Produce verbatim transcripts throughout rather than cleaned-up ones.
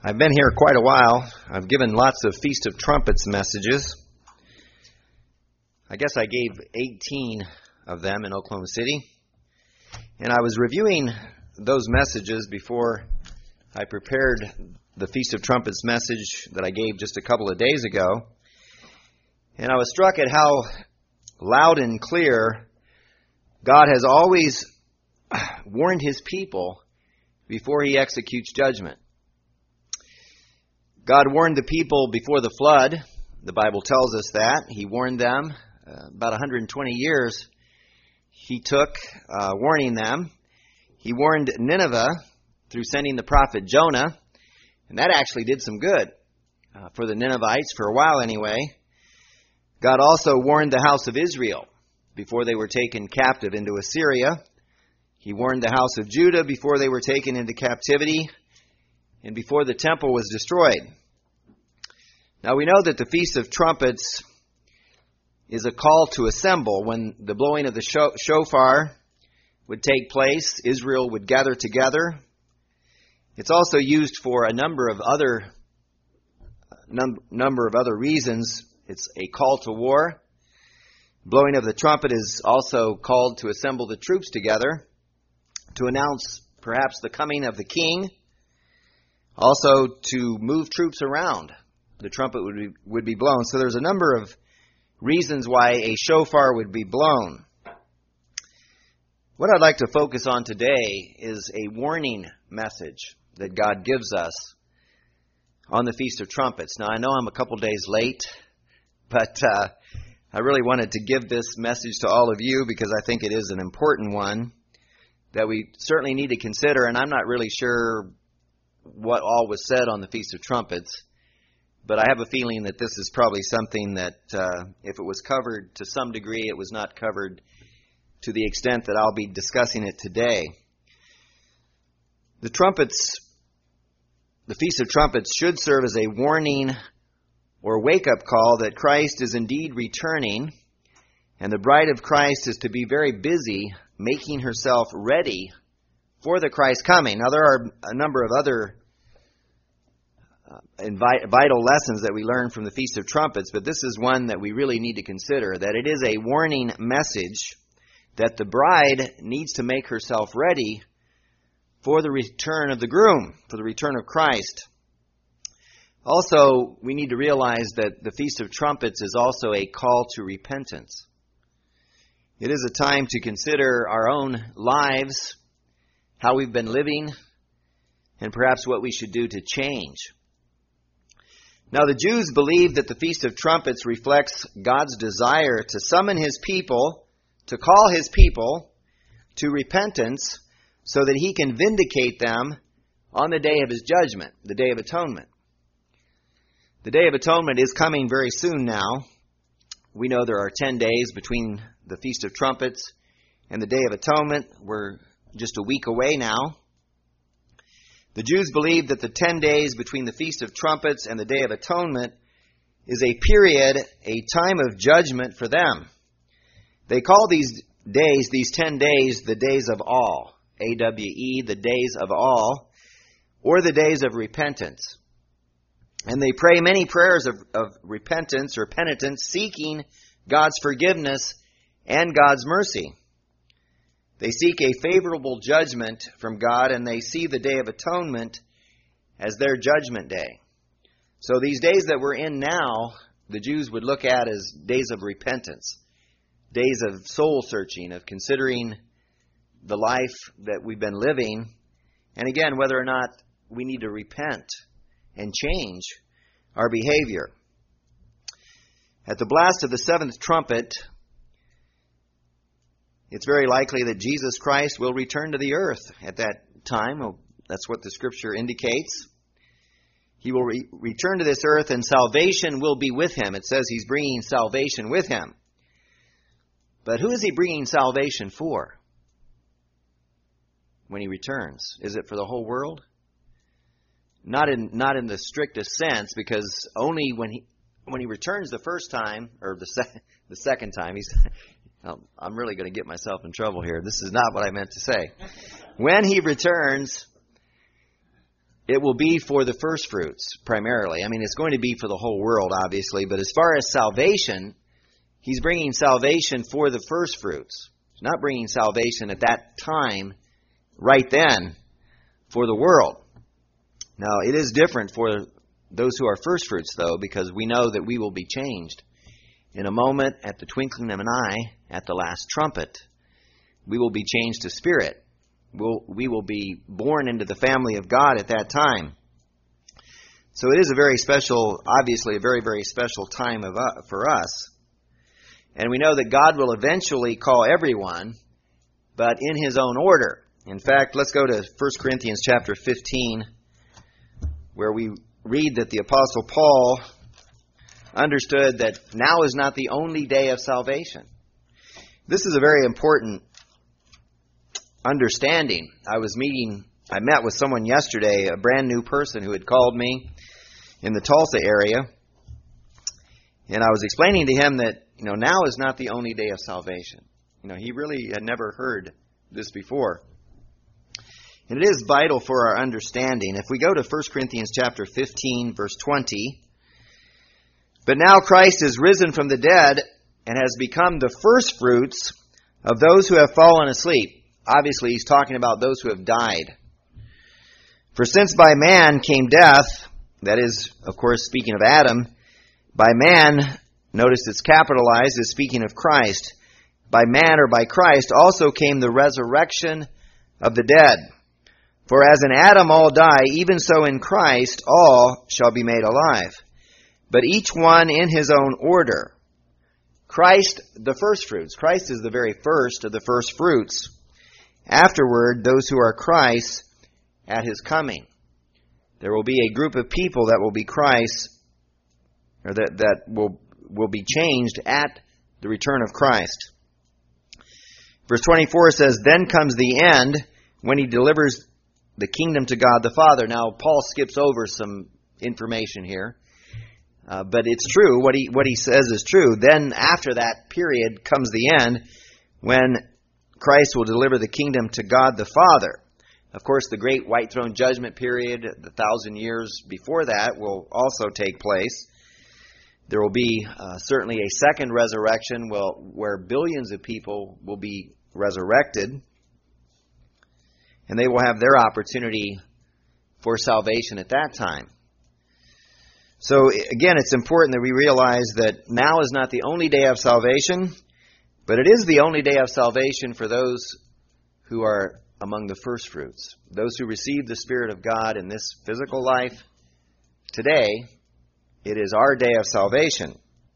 I've been here quite a while. I've given lots of Feast of Trumpets messages. I guess I gave eighteen of them in Oklahoma City. And I was reviewing those messages before I prepared the Feast of Trumpets message that I gave just a couple of days ago. And I was struck at how loud and clear God has always warned His people before He executes judgment. God warned the people before the flood. The Bible tells us that. He warned them. Uh, about one hundred twenty years He took uh, warning them. He warned Nineveh through sending the prophet Jonah. And that actually did some good uh, for the Ninevites, for a while anyway. God also warned the house of Israel before they were taken captive into Assyria. He warned the house of Judah before they were taken into captivity and before the temple was destroyed. Now we know that the Feast of Trumpets is a call to assemble. When the blowing of the shofar would take place, Israel would gather together. It's also used for a number of other num- number of other reasons. It's a call to war. Blowing of the trumpet is also called to assemble the troops together, to announce perhaps the coming of the king, also to move troops around. The trumpet would be, would be blown. So there's a number of reasons why a shofar would be blown. What I'd like to focus on today is a warning message that God gives us on the Feast of Trumpets. Now I know I'm a couple days late, but uh, I really wanted to give this message to all of you because I think it is an important one that we certainly need to consider, and I'm not really sure what all was said on the Feast of Trumpets, but I have a feeling that this is probably something that uh, if it was covered to some degree, it was not covered to the extent that I'll be discussing it today. The trumpets, the Feast of Trumpets should serve as a warning or wake-up call that Christ is indeed returning, and the bride of Christ is to be very busy making herself ready for the Christ coming. Now, there are a number of other uh, invi- vital lessons that we learn from the Feast of Trumpets, but this is one that we really need to consider, that it is a warning message that the bride needs to make herself ready for the return of the groom, for the return of Christ. Also, we need to realize that the Feast of Trumpets is also a call to repentance. It is a time to consider our own lives, how we've been living, and perhaps what we should do to change. Now, the Jews believe that the Feast of Trumpets reflects God's desire to summon His people, to call His people to repentance so that He can vindicate them on the day of His judgment, the Day of Atonement. The Day of Atonement is coming very soon now. We know there are ten days between the Feast of Trumpets and the Day of Atonement. We're just a week away now. The Jews believe that the ten days between the Feast of Trumpets and the Day of Atonement is a period, a time of judgment for them. They call these days, these ten days, the days of awe, A W E, the days of awe, or the days of repentance. And they pray many prayers of, of repentance or penitence, seeking God's forgiveness and God's mercy. They seek a favorable judgment from God, and they see the Day of Atonement as their judgment day. So these days that we're in now, the Jews would look at as days of repentance, days of soul searching, of considering the life that we've been living, and again, whether or not we need to repent and change our behavior. At the blast of the seventh trumpet, it's very likely that Jesus Christ will return to the earth at that time. That's what the Scripture indicates. He will re- return to this earth, and salvation will be with Him. It says He's bringing salvation with Him. But who is He bringing salvation for when He returns? Is it for the whole world? Not in not in the strictest sense, because only when he when he returns the first time, or the se- the second time, he's. I'm really going to get myself in trouble here. This is not what I meant to say. When he returns, it will be for the first fruits primarily. I mean, it's going to be for the whole world, obviously, but as far as salvation, he's bringing salvation for the first fruits. He's not bringing salvation at that time, right then, for the world. Now, it is different for those who are first fruits, though, because we know that we will be changed in a moment, at the twinkling of an eye, at the last trumpet. We will be changed to spirit. We'll, we will be born into the family of God at that time. So it is a very special, obviously a very, very special time of, uh, for us. And we know that God will eventually call everyone, but in His own order. In fact, let's go to First Corinthians chapter fifteen, where we read that the Apostle Paul understood that now is not the only day of salvation. This is a very important understanding. I was meeting, I met with someone yesterday, a brand new person who had called me in the Tulsa area, and I was explaining to him that, you know, now is not the only day of salvation. You know, he really had never heard this before. And it is vital for our understanding. If we go to First Corinthians chapter fifteen, verse twenty, but now Christ is risen from the dead and has become the first fruits of those who have fallen asleep. Obviously, he's talking about those who have died. For since by man came death, that is, of course, speaking of Adam, by man, notice it's capitalized, is speaking of Christ. By man or by Christ also came the resurrection of the dead. For as in Adam all die, even so in Christ all shall be made alive. But each one in his own order. Christ, the first fruits. Christ is the very first of the first fruits. Afterward, those who are Christ at His coming. There will be a group of people that will be Christ, or that, that will, will be changed at the return of Christ. Verse twenty-four says, then comes the end when He delivers the kingdom to God the Father. Now, Paul skips over some information here, uh, but it's true. What he, what he says is true. Then after that period comes the end when Christ will deliver the kingdom to God the Father. Of course, the great white throne judgment period, the thousand years before that, will also take place. There will be uh, certainly a second resurrection will, where billions of people will be resurrected, and they will have their opportunity for salvation at that time. So again, it's important that we realize that now is not the only day of salvation, but it is the only day of salvation for those who are among the first fruits. Those who receive the Spirit of God in this physical life today, it is our day of salvation.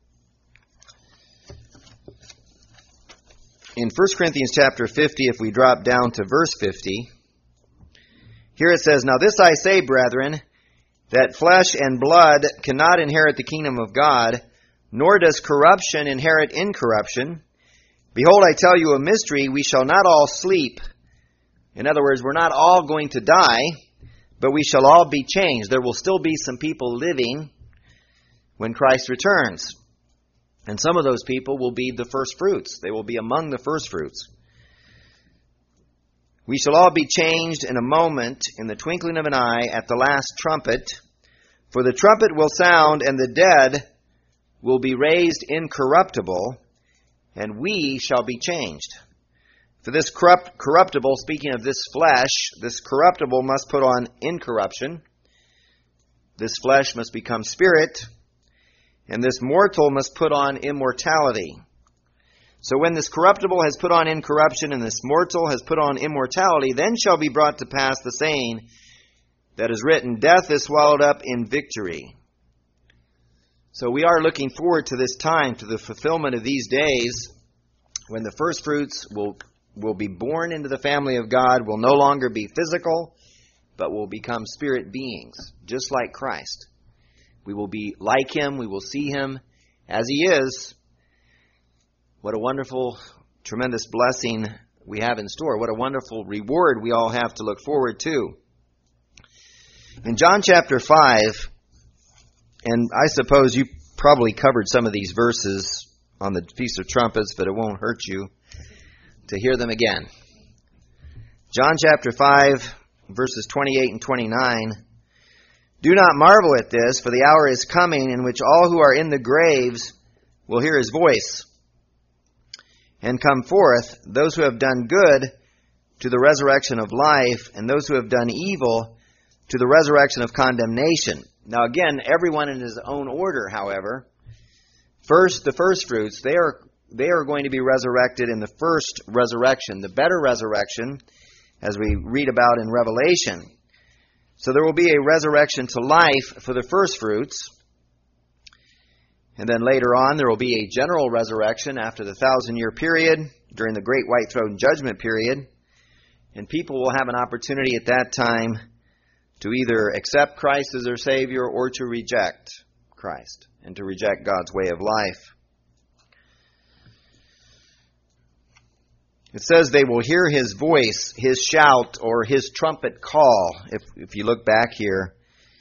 In First Corinthians chapter fifty, if we drop down to verse fifty, here it says, now this I say, brethren, that flesh and blood cannot inherit the kingdom of God, nor does corruption inherit incorruption. Behold, I tell you a mystery, we shall not all sleep. In other words, we're not all going to die, but we shall all be changed. There will still be some people living when Christ returns. And some of those people will be the first fruits. They will be among the first fruits. We shall all be changed in a moment, in the twinkling of an eye, at the last trumpet. For the trumpet will sound, and the dead will be raised incorruptible, and we shall be changed. For this corrupt, corruptible, speaking of this flesh, this corruptible must put on incorruption. This flesh must become spirit, and this mortal must put on immortality. So when this corruptible has put on incorruption, and this mortal has put on immortality, then shall be brought to pass the saying that is written, death is swallowed up in victory. So we are looking forward to this time, to the fulfillment of these days, when the first fruits will, will be born into the family of God, will no longer be physical, but will become spirit beings, just like Christ. We will be like Him, we will see Him as He is. What a wonderful, tremendous blessing we have in store. What a wonderful reward we all have to look forward to. In John chapter five, and I suppose you probably covered some of these verses on the Feast of Trumpets, but it won't hurt you to hear them again. John chapter five, verses twenty-eight and twenty-nine. Do not marvel at this, for the hour is coming in which all who are in the graves will hear his voice and come forth, those who have done good to the resurrection of life, and those who have done evil to the resurrection of condemnation. Now again, everyone in his own order, however. First, the first fruits, they are they are going to be resurrected in the first resurrection, the better resurrection, as we read about in Revelation. So there will be a resurrection to life for the first fruits. And then later on, there will be a general resurrection after the thousand-year period, during the Great White Throne Judgment period. And people will have an opportunity at that time to either accept Christ as their Savior or to reject Christ and to reject God's way of life. It says they will hear his voice, his shout, or his trumpet call. If, if you look back here,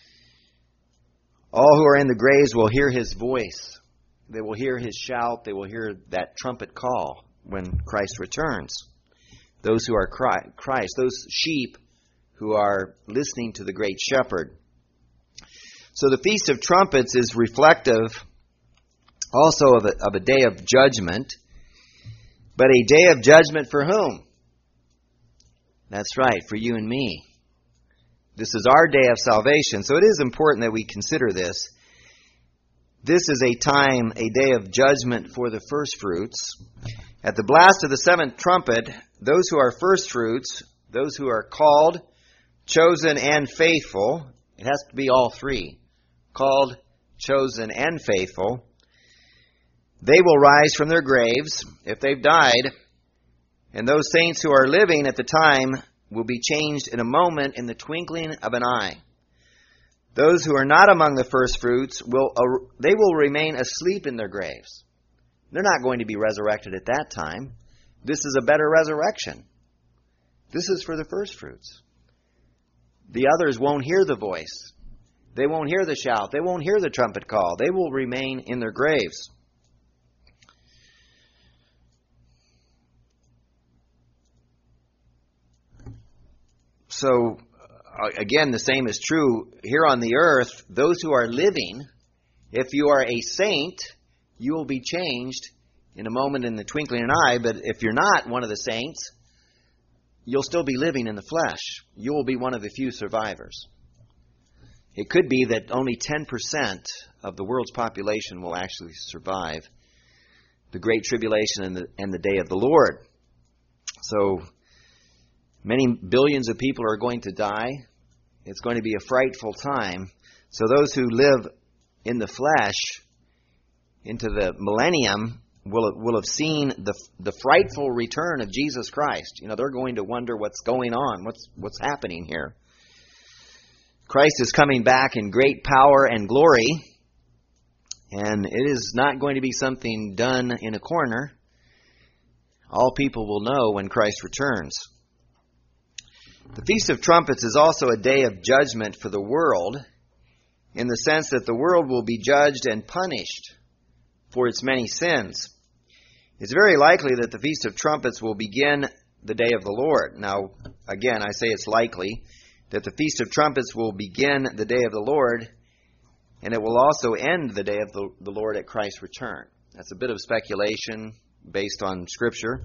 all who are in the graves will hear his voice. They will hear his shout. They will hear that trumpet call when Christ returns. Those who are Christ, those sheep who are listening to the great shepherd. So the Feast of Trumpets is reflective also of a, of a day of judgment. But a day of judgment for whom? That's right, for you and me. This is our day of salvation. So it is important that we consider this. This is a time, a day of judgment for the first fruits. At the blast of the seventh trumpet, those who are first fruits, those who are called, chosen, and faithful, it has to be all three, called, chosen, and faithful, they will rise from their graves if they've died, and those saints who are living at the time will be changed in a moment, in the twinkling of an eye. Those who are not among the first fruits, will they will remain asleep in their graves. They're not going to be resurrected at that time. This is a better resurrection. This is for the first fruits. The others won't hear the voice. They won't hear the shout. They won't hear the trumpet call. They will remain in their graves. So, again, the same is true here on the earth. Those who are living, if you are a saint, you will be changed in a moment, in the twinkling of an eye. But if you're not one of the saints, you'll still be living in the flesh. You will be one of the few survivors. It could be that only ten percent of the world's population will actually survive the Great Tribulation and the, and the day of the Lord. So, many billions of people are going to die. It's going to be a frightful time. So those who live in the flesh into the millennium will will have seen the the frightful return of Jesus Christ. You know, they're going to wonder what's going on, what's what's happening here. Christ is coming back in great power and glory, and it is not going to be something done in a corner. All people will know when Christ returns. The Feast of Trumpets is also a day of judgment for the world, in the sense that the world will be judged and punished for its many sins. It's very likely that the Feast of Trumpets will begin the day of the Lord. Now, again, I say it's likely that the Feast of Trumpets will begin the day of the Lord, and it will also end the day of the, the Lord at Christ's return. That's a bit of speculation based on Scripture.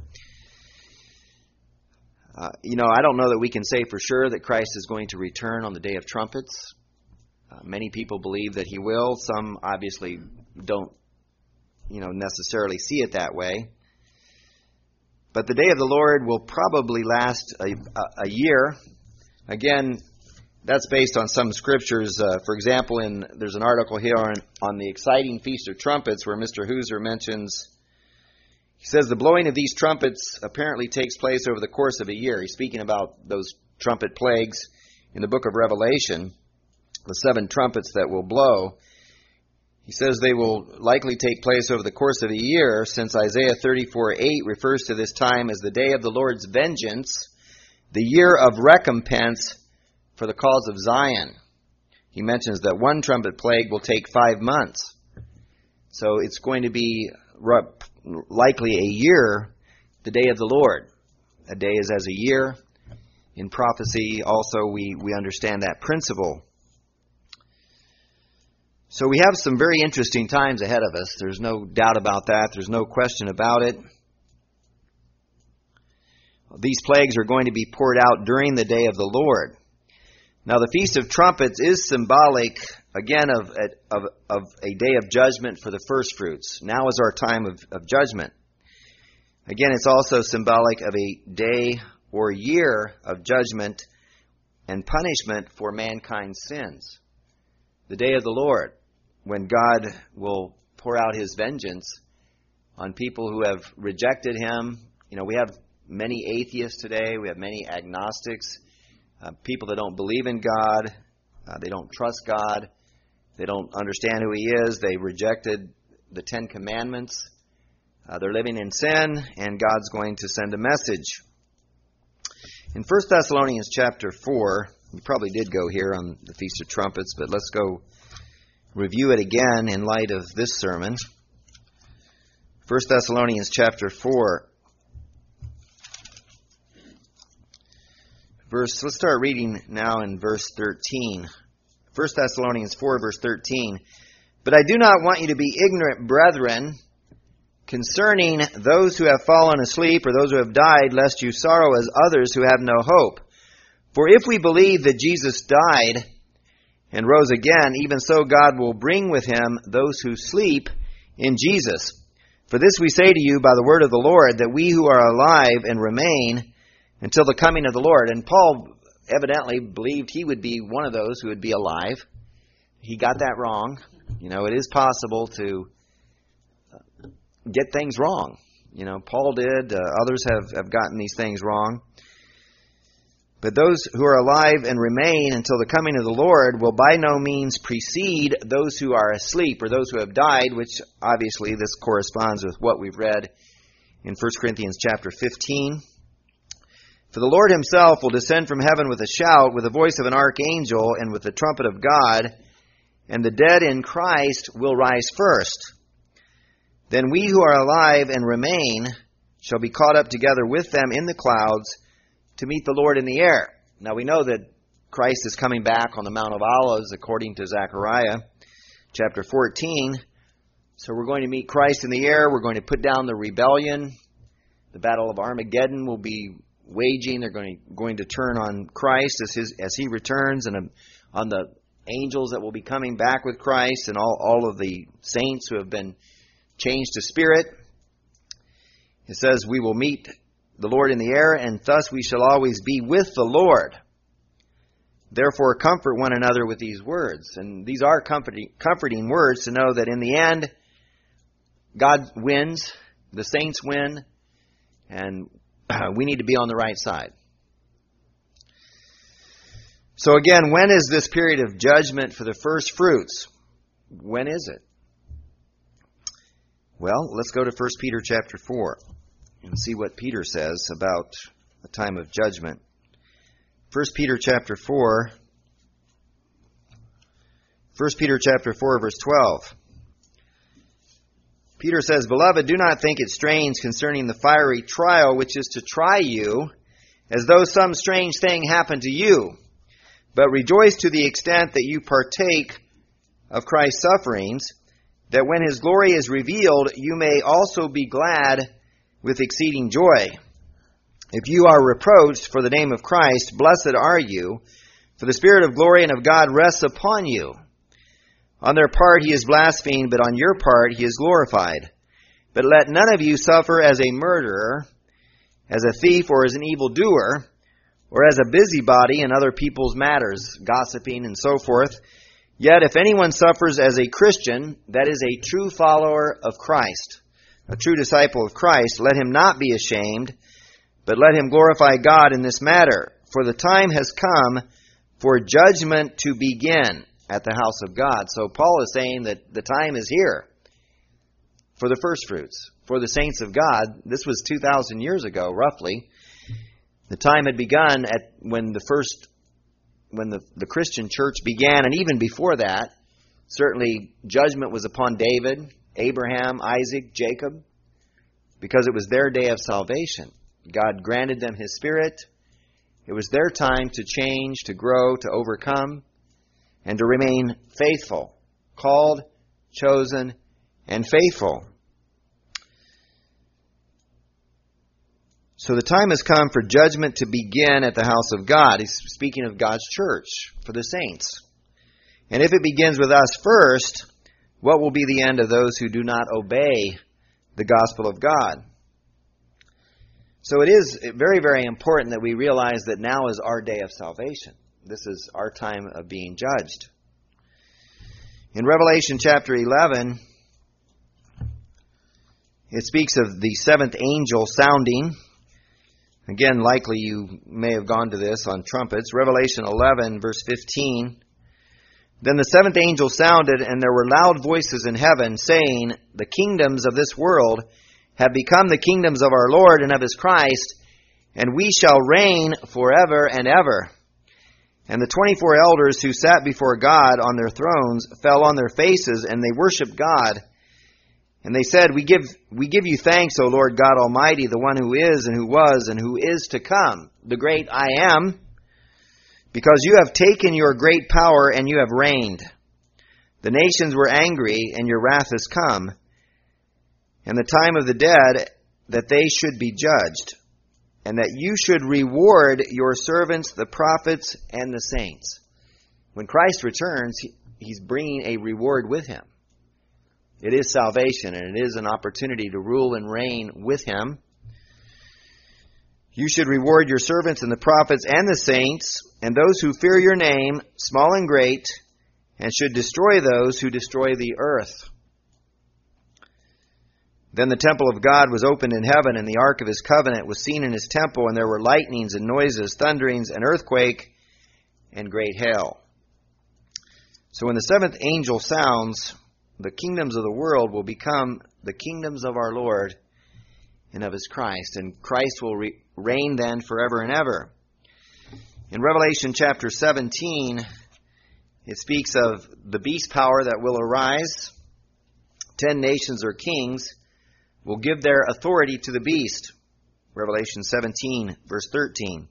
Uh, you know, I don't know that we can say for sure that Christ is going to return on the day of trumpets. Uh, many people believe that he will. Some obviously don't, you know, necessarily see it that way. But the day of the Lord will probably last a, a, a year. Again, that's based on some scriptures. Uh, for example, in there's an article here on, on the exciting Feast of Trumpets where Mister Hooser mentions. He says the blowing of these trumpets apparently takes place over the course of a year. He's speaking about those trumpet plagues in the book of Revelation, the seven trumpets that will blow. He says they will likely take place over the course of a year, since Isaiah thirty-four eight refers to this time as the day of the Lord's vengeance, the year of recompense for the cause of Zion. He mentions that one trumpet plague will take five months. So it's going to be likely a year, the day of the Lord. A day is as a year. In prophecy, also, we, we understand that principle. So we have some very interesting times ahead of us. There's no doubt about that. There's no question about it. These plagues are going to be poured out during the day of the Lord. Now, the Feast of Trumpets is symbolic, again, of, of, of a day of judgment for the first fruits. Now is our time of, of judgment. Again, it's also symbolic of a day or year of judgment and punishment for mankind's sins. The day of the Lord, when God will pour out His vengeance on people who have rejected Him. You know, we have many atheists today. We have many agnostics, uh, people that don't believe in God. Uh, they don't trust God. They don't understand who He is. They rejected the Ten Commandments. Uh, they're living in sin, and God's going to send a message. In First Thessalonians chapter four, we probably did go here on the Feast of Trumpets, but let's go review it again in light of this sermon. First Thessalonians chapter four. Verse, let's start reading now in verse thirteen. First Thessalonians four, verse thirteen. But I do not want you to be ignorant, brethren, concerning those who have fallen asleep or those who have died, lest you sorrow as others who have no hope. For if we believe that Jesus died and rose again, even so God will bring with Him those who sleep in Jesus. For this we say to you by the word of the Lord, that we who are alive and remain until the coming of the Lord. And Paul evidently believed he would be one of those who would be alive. He got that wrong. You know, it is possible to get things wrong. You know, Paul did. Uh, others have, have gotten these things wrong. But those who are alive and remain until the coming of the Lord will by no means precede those who are asleep or those who have died, which obviously this corresponds with what we've read in First Corinthians chapter fifteen. For the Lord Himself will descend from heaven with a shout, with the voice of an archangel, and with the trumpet of God, and the dead in Christ will rise first. Then we who are alive and remain shall be caught up together with them in the clouds to meet the Lord in the air. Now we know that Christ is coming back on the Mount of Olives according to Zechariah chapter fourteen. So we're going to meet Christ in the air. We're going to put down the rebellion. The battle of Armageddon will be waging. They're going to, going to turn on Christ as his as He returns, and on the angels that will be coming back with Christ, and all, all of the saints who have been changed to spirit. It says, we will meet the Lord in the air, and thus we shall always be with the Lord. Therefore comfort one another with these words. And these are comforting, comforting words to know that in the end, God wins, the saints win, and we need to be on the right side. So again, when is this period of judgment for the first fruits? When is it? Well, let's go to First Peter chapter four and see what Peter says about the time of judgment. First Peter chapter four, First Peter chapter four, verse twelve. Peter says, Beloved, do not think it strange concerning the fiery trial which is to try you, as though some strange thing happened to you. But rejoice to the extent that you partake of Christ's sufferings, that when His glory is revealed, you may also be glad with exceeding joy. If you are reproached for the name of Christ, blessed are you, for the Spirit of glory and of God rests upon you. On their part He is blasphemed, but on your part He is glorified. But let none of you suffer as a murderer, as a thief, or as an evildoer, or as a busybody in other people's matters, gossiping and so forth. Yet if anyone suffers as a Christian, that is a true follower of Christ, a true disciple of Christ, let him not be ashamed, but let him glorify God in this matter. For the time has come for judgment to begin at the house of God. So Paul is saying that the time is here for the first fruits, for the saints of God. This was two thousand years ago, roughly. The time had begun at when the first, when the, the Christian church began, and even before that, certainly judgment was upon David, Abraham, Isaac, Jacob, because it was their day of salvation. God granted them His Spirit. It was their time to change, to grow, to overcome, and to remain faithful, called, chosen, and faithful. So the time has come for judgment to begin at the house of God. He's speaking of God's church, for the saints. And if it begins with us first, what will be the end of those who do not obey the gospel of God? So it is very, very important that we realize that now is our day of salvation. This is our time of being judged. In Revelation chapter eleven, it speaks of the seventh angel sounding. Again, likely you may have gone to this on trumpets. Revelation eleven, verse fifteen. Then the seventh angel sounded, and there were loud voices in heaven, saying, The kingdoms of this world have become the kingdoms of our Lord and of His Christ, and we shall reign forever and ever. And the twenty-four elders who sat before God on their thrones fell on their faces, and they worshipped God. And they said, We give we give you thanks, O Lord God Almighty, the one who is and who was and who is to come, the great I Am, because you have taken your great power and you have reigned. The nations were angry, and your wrath has come, and the time of the dead that they should be judged, and that you should reward your servants, the prophets, and the saints. When Christ returns, He's bringing a reward with Him. It is salvation, and it is an opportunity to rule and reign with Him. You should reward your servants and the prophets and the saints, and those who fear your name, small and great, and should destroy those who destroy the earth. Then the temple of God was opened in heaven, and the ark of His covenant was seen in His temple, and there were lightnings and noises, thunderings, an earthquake, and great hail. So when the seventh angel sounds, the kingdoms of the world will become the kingdoms of our Lord and of His Christ, and Christ will re- reign then forever and ever. In Revelation chapter seventeen, it speaks of the beast power that will arise. Ten nations or kings will give their authority to the beast. Revelation seventeen, verse thirteen.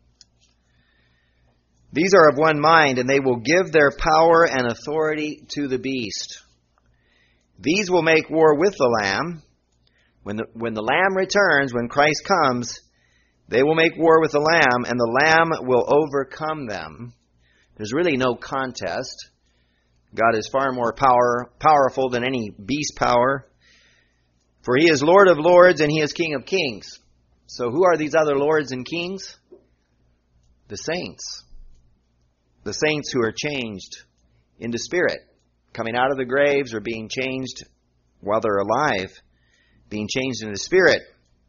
These are of one mind, and they will give their power and authority to the beast. These will make war with the Lamb. When the, when the Lamb returns, when Christ comes, they will make war with the Lamb, and the Lamb will overcome them. There's really no contest. God is far more power, powerful than any beast power. For He is Lord of lords, and He is King of kings. So who are these other lords and kings? The saints. The saints who are changed into spirit, coming out of the graves or being changed while they're alive, being changed into spirit.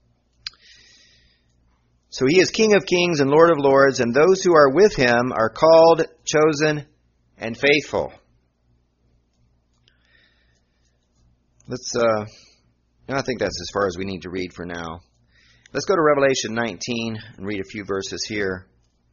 So He is King of kings and Lord of lords, and those who are with Him are called, chosen, and faithful. Let's, uh, I think that's as far as we need to read for now. Let's go to Revelation nineteen and read a few verses here.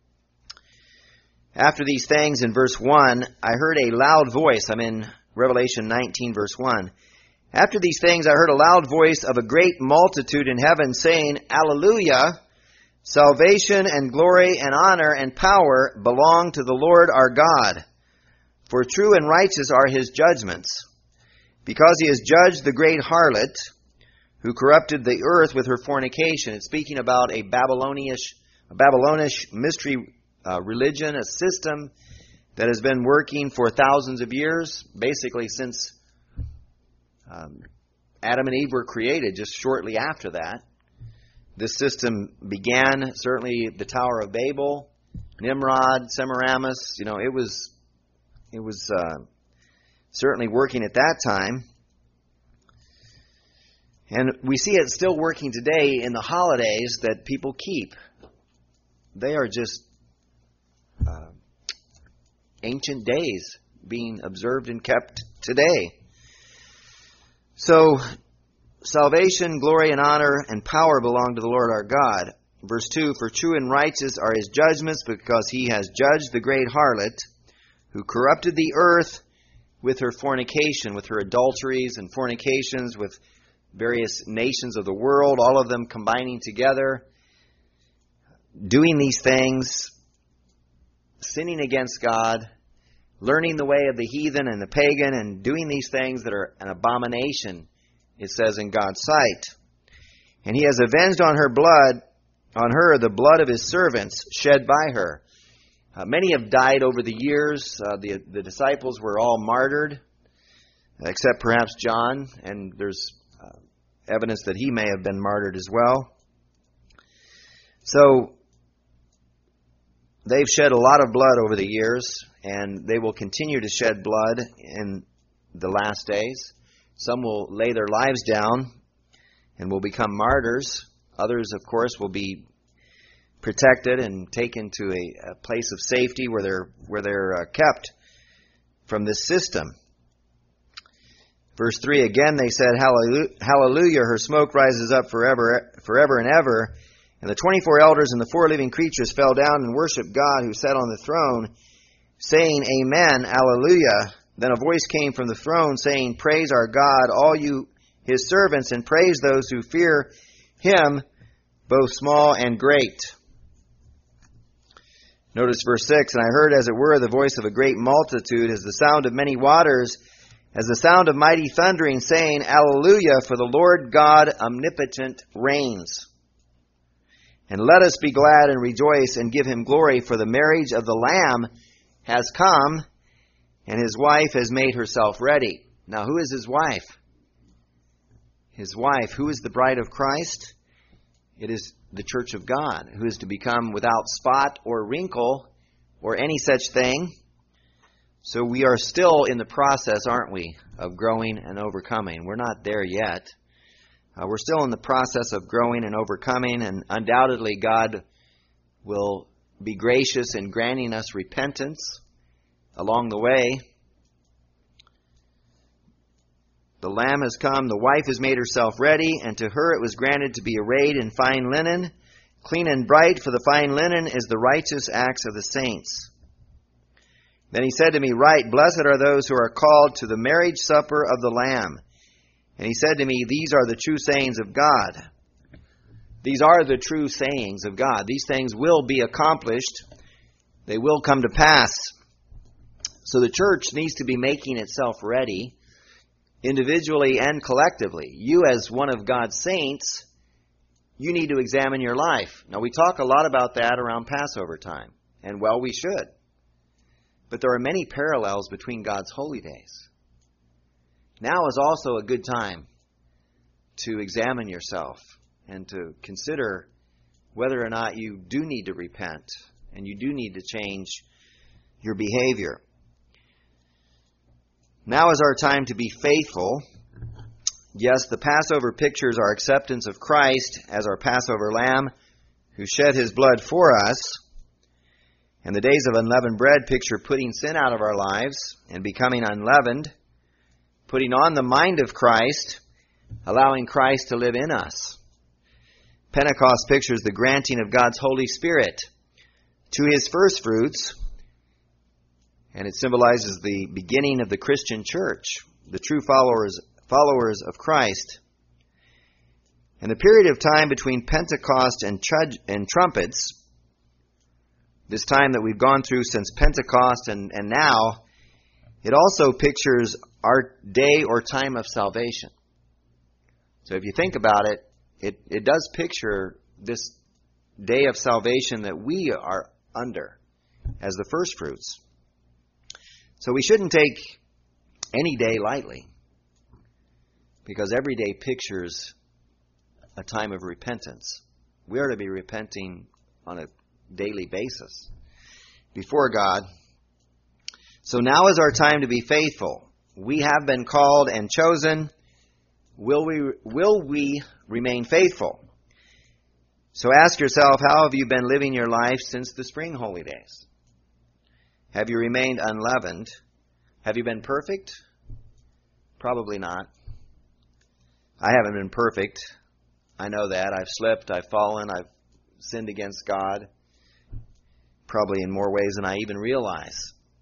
After these things, in verse one, I heard a loud voice. I'm in Revelation nineteen, verse one. After these things, I heard a loud voice of a great multitude in heaven saying, Alleluia! Salvation and glory and honor and power belong to the Lord our God. For true and righteous are His judgments. Because He has judged the great harlot, who corrupted the earth with her fornication. It's speaking about a Babylonish, a Babylonish mystery uh, religion, a system that has been working for thousands of years, basically since um, Adam and Eve were created, just shortly after that. This system began, certainly the Tower of Babel, Nimrod, Semiramis. You know, it was it was uh, certainly working at that time. And we see it still working today in the holidays that people keep. They are just uh, ancient days being observed and kept today. So, salvation, glory, and honor, and power belong to the Lord our God. Verse two, for true and righteous are His judgments, because He has judged the great harlot, who corrupted the earth with her fornication, with her adulteries and fornications, with various nations of the world, all of them combining together, doing these things, sinning against God, learning the way of the heathen and the pagan and doing these things that are an abomination, it says, in God's sight. And he has avenged on her blood, on her the blood of his servants shed by her. Uh, many have died over the years. Uh, the, the disciples were all martyred, except perhaps John, and there's uh, evidence that he may have been martyred as well. So they've shed a lot of blood over the years, and they will continue to shed blood in the last days. Some will lay their lives down and will become martyrs. Others, of course, will be protected and taken to a, a place of safety where they're where they're uh, kept from this system. Verse three, again they said, Hallelujah, hallelujah, her smoke rises up forever, forever and ever. And the twenty-four elders and the four living creatures fell down and worshipped God who sat on the throne, saying, Amen, Alleluia. Then a voice came from the throne saying, Praise our God, all you his servants, and praise those who fear him, both small and great. Notice verse six, and I heard as it were the voice of a great multitude, as the sound of many waters, as the sound of mighty thundering, saying, Alleluia, for the Lord God omnipotent reigns. And let us be glad and rejoice and give him glory, for the marriage of the Lamb has come, and his wife has made herself ready. Now, who is his wife? His wife, who is the bride of Christ? It is the church of God, who is to become without spot or wrinkle or any such thing. So we are still in the process, aren't we, of growing and overcoming. We're not there yet. Uh, we're still in the process of growing and overcoming, and undoubtedly God will be gracious in granting us repentance along the way. The Lamb has come, the wife has made herself ready, and to her it was granted to be arrayed in fine linen, clean and bright, for the fine linen is the righteous acts of the saints. Then he said to me, Write, blessed are those who are called to the marriage supper of the Lamb. And he said to me, These are the true sayings of God. These are the true sayings of God. These things will be accomplished. They will come to pass. So the church needs to be making itself ready, individually and collectively. You, as one of God's saints, you need to examine your life. Now, we talk a lot about that around Passover time, and well, we should. But there are many parallels between God's holy days. Now is also a good time to examine yourself and to consider whether or not you do need to repent and you do need to change your behavior. Now is our time to be faithful. Yes, the Passover pictures our acceptance of Christ as our Passover Lamb who shed his blood for us. And the days of unleavened bread picture putting sin out of our lives and becoming unleavened, putting on the mind of Christ, allowing Christ to live in us. Pentecost pictures the granting of God's Holy Spirit to his first fruits, and it symbolizes the beginning of the Christian church, the true followers followers of Christ. And the period of time between Pentecost and, trud- and trumpets, this time that we've gone through since Pentecost and, and now, it also pictures our day or time of salvation. So if you think about it, it, it does picture this day of salvation that we are under as the first fruits. So we shouldn't take any day lightly, because every day pictures a time of repentance. We are to be repenting on a daily basis before God. So now is our time to be faithful. We have been called and chosen. Will we, will we remain faithful? So ask yourself, how have you been living your life since the spring holy days? Have you remained unleavened? Have you been perfect? Probably not. I haven't been perfect. I know that. I've slipped, I've fallen, I've sinned against God, probably in more ways than I even realize.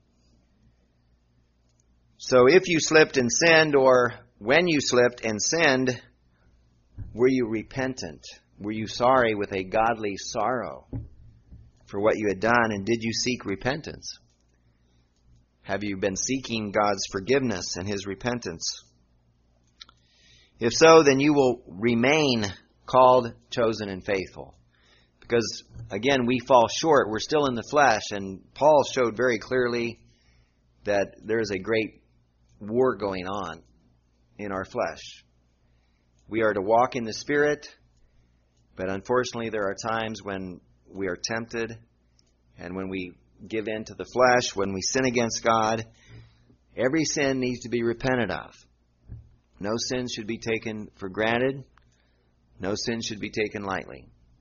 So if you slipped and sinned, or when you slipped and sinned, were you repentant? Were you sorry with a godly sorrow for what you had done, and did you seek repentance? Have you been seeking God's forgiveness and His repentance? If so, then you will remain called, chosen, and faithful. Because, again, we fall short. We're still in the flesh. And Paul showed very clearly that there is a great war going on in our flesh. We are to walk in the Spirit, but unfortunately there are times when we are tempted, and when we give in to the flesh, when we sin against God. Every sin needs to be repented of. No sin should be taken for granted. No sin should be taken lightly.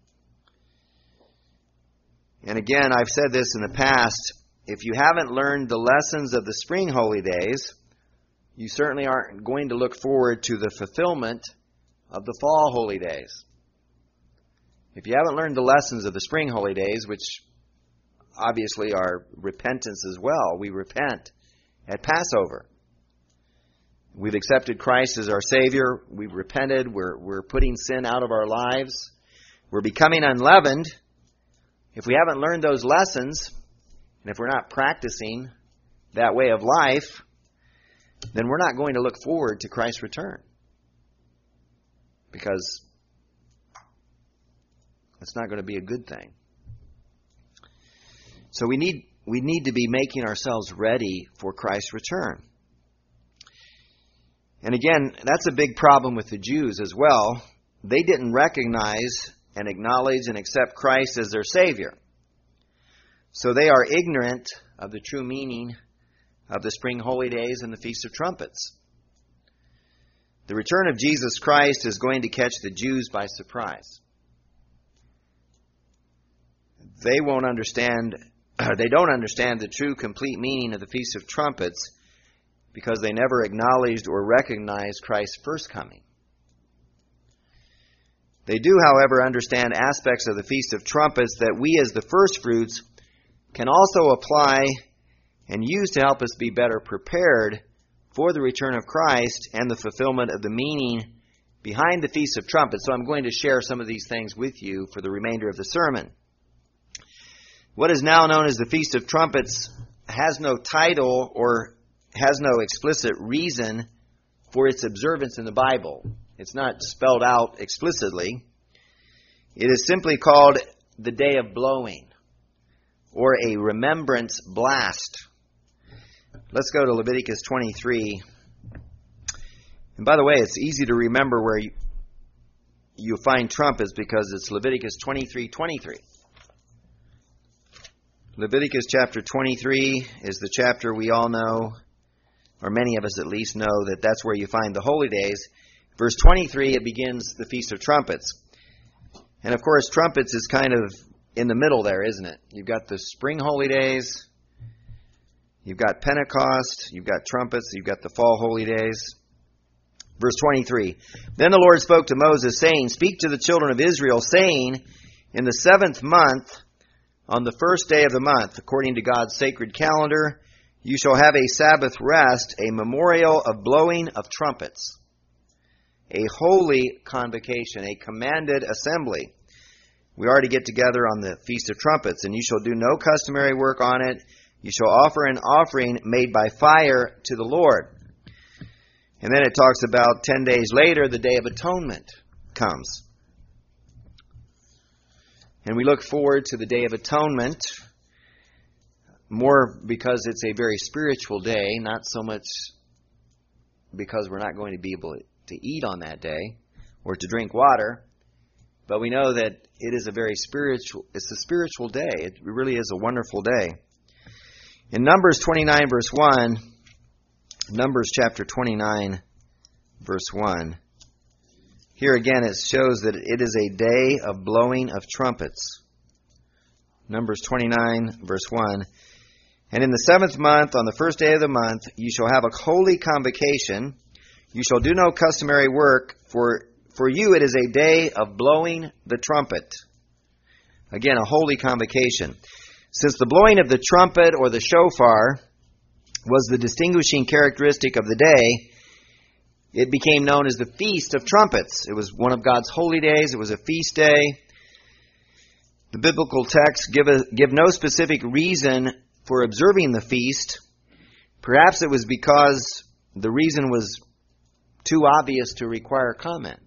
And again, I've said this in the past, if you haven't learned the lessons of the spring holy days, you certainly aren't going to look forward to the fulfillment of the fall holy days. If you haven't learned the lessons of the spring holy days, which obviously are repentance as well, we repent at Passover. We've accepted Christ as our Savior. We've repented. We're, we're putting sin out of our lives. We're becoming unleavened. If we haven't learned those lessons, and if we're not practicing that way of life, then we're not going to look forward to Christ's return. Because it's not going to be a good thing. So we need we need to be making ourselves ready for Christ's return. And again, that's a big problem with the Jews as well. They didn't recognize and acknowledge and accept Christ as their Savior. So they are ignorant of the true meaning of the spring holy days and the Feast of Trumpets. The return of Jesus Christ is going to catch the Jews by surprise. They won't understand, they don't understand the true complete meaning of the Feast of Trumpets because they never acknowledged or recognized Christ's first coming. They do, however, understand aspects of the Feast of Trumpets that we as the first fruits can also apply and use to help us be better prepared for the return of Christ and the fulfillment of the meaning behind the Feast of Trumpets. So I'm going to share some of these things with you for the remainder of the sermon. What is now known as the Feast of Trumpets has no title or has no explicit reason for its observance in the Bible. It's not spelled out explicitly. It is simply called the Day of Blowing or a remembrance blast. Let's go to Leviticus twenty-three. And by the way, it's easy to remember where you, you find trumpets because it's Leviticus twenty-three twenty-three. Leviticus chapter twenty-three is the chapter we all know, or many of us at least know, that that's where you find the holy days. Verse twenty-three, it begins the Feast of Trumpets. And of course, trumpets is kind of in the middle there, isn't it? You've got the spring holy days, you've got Pentecost, you've got trumpets, you've got the fall holy days. Verse twenty-three, Then the Lord spoke to Moses, saying, Speak to the children of Israel, saying, In the seventh month, on the first day of the month, according to God's sacred calendar, you shall have a Sabbath rest, a memorial of blowing of trumpets, a holy convocation, a commanded assembly. We are to get together on the Feast of Trumpets, and you shall do no customary work on it. You shall offer an offering made by fire to the Lord. And then it talks about ten days later, the Day of Atonement comes. And we look forward to the Day of Atonement more because it's a very spiritual day, not so much because we're not going to be able to eat on that day or to drink water. But we know that it is a very spiritual, it's a spiritual day. It really is a wonderful day. In Numbers twenty-nine, verse one, Numbers chapter twenty-nine, verse one, here again it shows that it is a day of blowing of trumpets. Numbers twenty-nine, verse one, And in the seventh month, on the first day of the month, you shall have a holy convocation. You shall do no customary work, for for you it is a day of blowing the trumpet. Again, a holy convocation. Since the blowing of the trumpet or the shofar was the distinguishing characteristic of the day, it became known as the Feast of Trumpets. It was one of God's holy days. It was a feast day. The biblical texts give, a, give no specific reason for observing the feast. Perhaps it was because the reason was too obvious to require comment.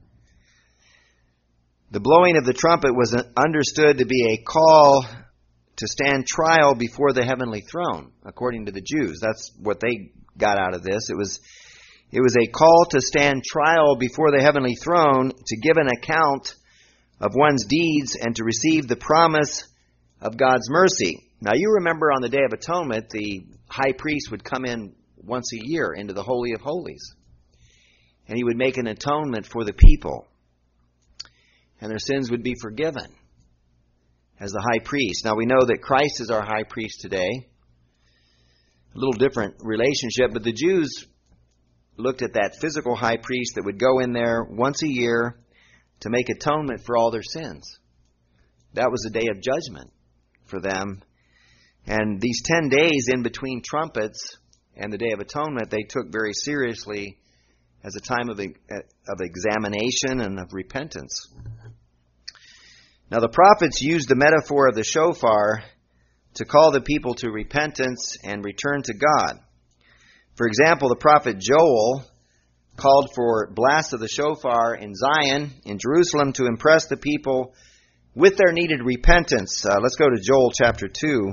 The blowing of the trumpet was understood to be a call to stand trial before the heavenly throne, according to the Jews. That's what they got out of this. It was, it was a call to stand trial before the heavenly throne, to give an account of one's deeds and to receive the promise of God's mercy. Now, you remember on the Day of Atonement, the high priest would come in once a year into the Holy of Holies, and he would make an atonement for the people, and their sins would be forgiven as the high priest. Now, we know that Christ is our high priest today. A little different relationship, but the Jews looked at that physical high priest that would go in there once a year to make atonement for all their sins. That was the day of judgment for them. And these ten days in between trumpets and the Day of Atonement, they took very seriously as a time of, of examination and of repentance. Now, the prophets used the metaphor of the shofar to call the people to repentance and return to God. For example, the prophet Joel called for blasts of the shofar in Zion, in Jerusalem, to impress the people with their needed repentance. Uh, let's go to Joel chapter two.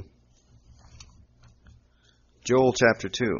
Joel chapter two.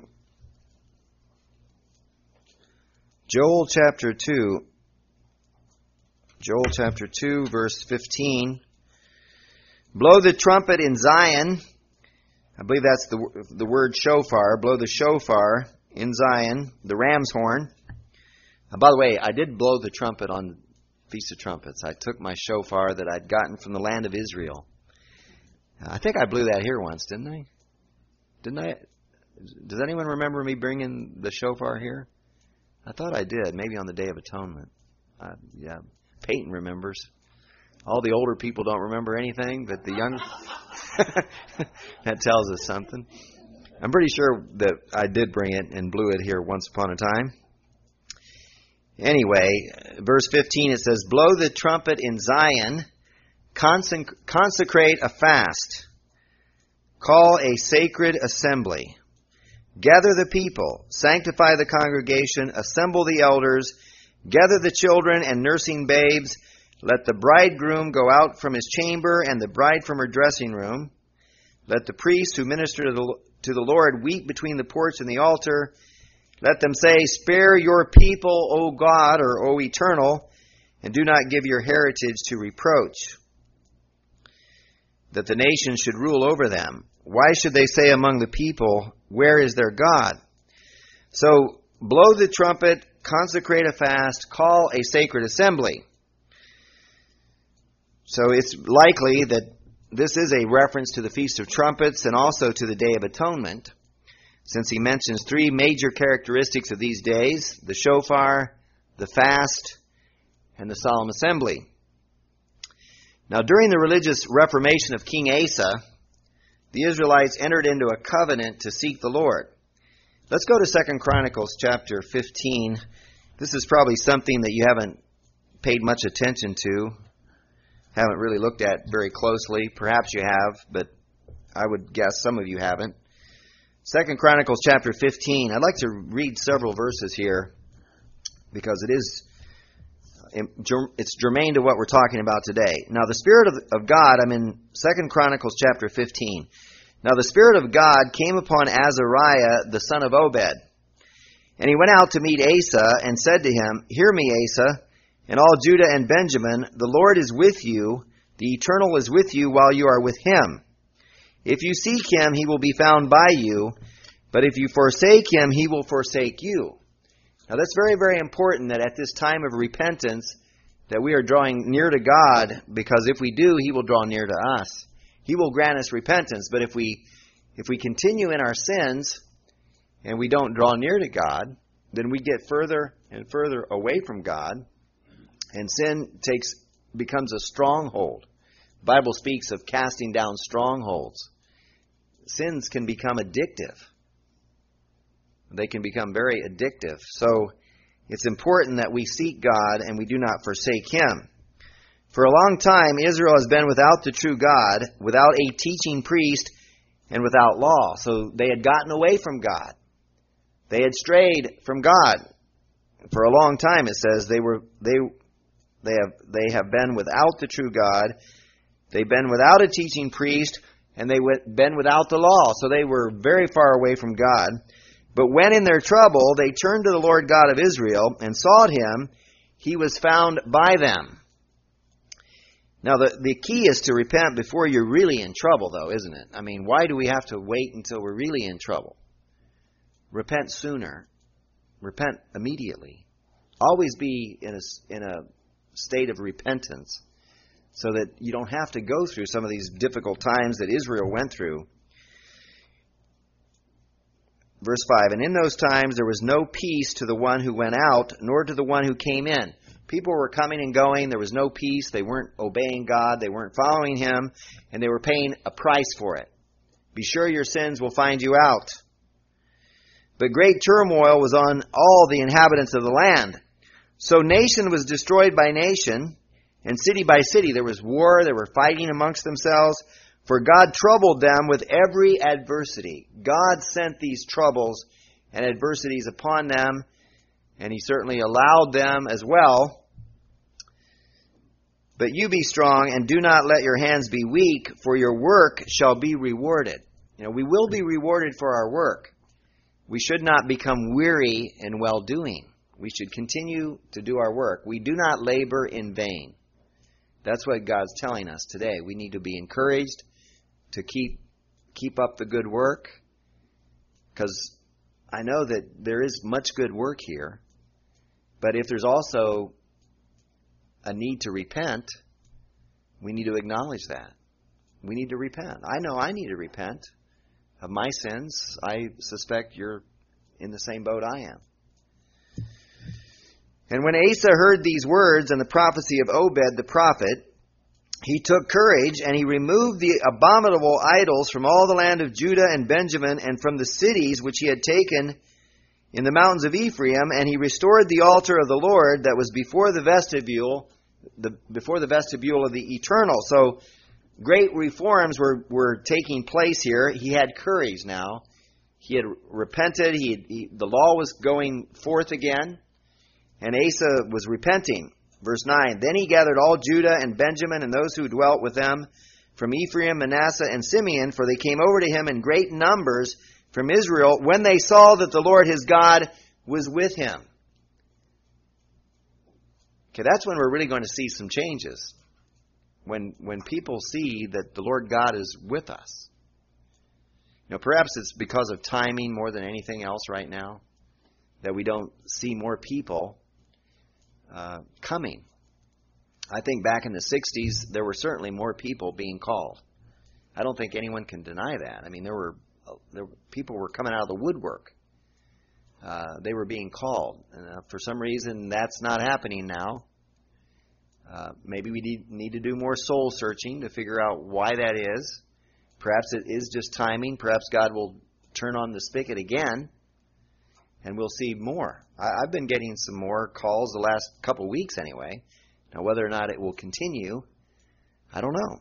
Joel chapter two. Joel chapter two, verse fifteen. Blow the trumpet in Zion. I believe that's the, the word shofar. Blow the shofar in Zion, the ram's horn. Uh, by the way, I did blow the trumpet on Feast of Trumpets. I took my shofar that I'd gotten from the land of Israel. Uh, I think I blew that here once, didn't I? Didn't I? Does anyone remember me bringing the shofar here? I thought I did, maybe on the Day of Atonement. Uh, yeah, Peyton remembers. All the older people don't remember anything, but the young... that tells us something. I'm pretty sure that I did bring it and blew it here once upon a time. Anyway, verse fifteen, it says, blow the trumpet in Zion, consecrate a fast, call a sacred assembly. Gather the people, sanctify the congregation, assemble the elders, gather the children and nursing babes. Let the bridegroom go out from his chamber and the bride from her dressing room. Let the priests who minister to the, to the Lord weep between the porch and the altar. Let them say, spare your people, O God, or O Eternal, and do not give your heritage to reproach, that the nations should rule over them. Why should they say among the people, where is their God? So, blow the trumpet, consecrate a fast, call a sacred assembly. So it's likely that this is a reference to the Feast of Trumpets and also to the Day of Atonement, since he mentions three major characteristics of these days: the shofar, the fast, and the solemn assembly. Now, during the religious reformation of King Asa, the Israelites entered into a covenant to seek the Lord. Let's go to Second Chronicles chapter fifteen. This is probably something that you haven't paid much attention to, haven't really looked at very closely. Perhaps you have, but I would guess some of you haven't. Second Chronicles chapter fifteen. I'd like to read several verses here because it is it's germane to what we're talking about today. Now, the Spirit of, of God, I'm in Second Chronicles chapter fifteen. Now, the Spirit of God came upon Azariah, the son of Obed. And he went out to meet Asa and said to him, hear me, Asa, and all Judah and Benjamin, the Lord is with you, the Eternal is with you while you are with him. If you seek him, he will be found by you, but if you forsake him, he will forsake you. Now, that's very, very important that at this time of repentance that we are drawing near to God, because if we do, he will draw near to us. He will grant us repentance, but if we if we continue in our sins and we don't draw near to God, then we get further and further away from God, and sin takes becomes a stronghold. The Bible speaks of casting down strongholds. Sins can become addictive. They can become very addictive. So it's important that we seek God and we do not forsake him. For a long time, Israel has been without the true God, without a teaching priest, and without law. So they had gotten away from God. They had strayed from God. For a long time, it says, they were they they have they have been without the true God. They've been without a teaching priest, and they've been without the law. So they were very far away from God. But when in their trouble, they turned to the Lord God of Israel and sought Him, He was found by them. Now, the, the key is to repent before you're really in trouble, though, isn't it? I mean, why do we have to wait until we're really in trouble? Repent sooner. Repent immediately. Always be in a, in a state of repentance so that you don't have to go through some of these difficult times that Israel went through. Verse five, and in those times there was no peace to the one who went out, nor to the one who came in. People were coming and going. There was no peace. They weren't obeying God. They weren't following Him. And they were paying a price for it. Be sure your sins will find you out. But great turmoil was on all the inhabitants of the land. So nation was destroyed by nation, and city by city. There was war. They were fighting amongst themselves. For God troubled them with every adversity. God sent these troubles and adversities upon them, and He certainly allowed them as well. But you be strong, and do not let your hands be weak, for your work shall be rewarded. You know, we will be rewarded for our work. We should not become weary in well-doing. We should continue to do our work. We do not labor in vain. That's what God's telling us today. We need to be encouraged to keep keep up the good work, because I know that there is much good work here. But if there's also a need to repent, we need to acknowledge that. We need to repent. I know I need to repent of my sins. I suspect you're in the same boat I am. And when Asa heard these words and the prophecy of Obed the prophet, he took courage, and he removed the abominable idols from all the land of Judah and Benjamin, and from the cities which he had taken in the mountains of Ephraim, and he restored the altar of the Lord that was before the vestibule, the, before the vestibule of the eternal. So great reforms were, were taking place here. He had courage now. He had repented. He, had, he the law was going forth again, and Asa was repenting. Verse nine, then he gathered all Judah and Benjamin and those who dwelt with them from Ephraim, Manasseh, and Simeon, for they came over to him in great numbers from Israel when they saw that the Lord his God was with him. Okay, that's when we're really going to see some changes. When, when people see that the Lord God is with us. You know, perhaps it's because of timing more than anything else right now that we don't see more people Uh, coming. I think back in the sixties, there were certainly more people being called. I don't think anyone can deny that. I mean, there were, there were people were coming out of the woodwork. Uh, they were being called. Uh, for some reason, that's not happening now. Uh, maybe we need, need to do more soul searching to figure out why that is. Perhaps it is just timing. Perhaps God will turn on the spigot again, and we'll see more. I've been getting some more calls the last couple weeks anyway. Now, whether or not it will continue, I don't know.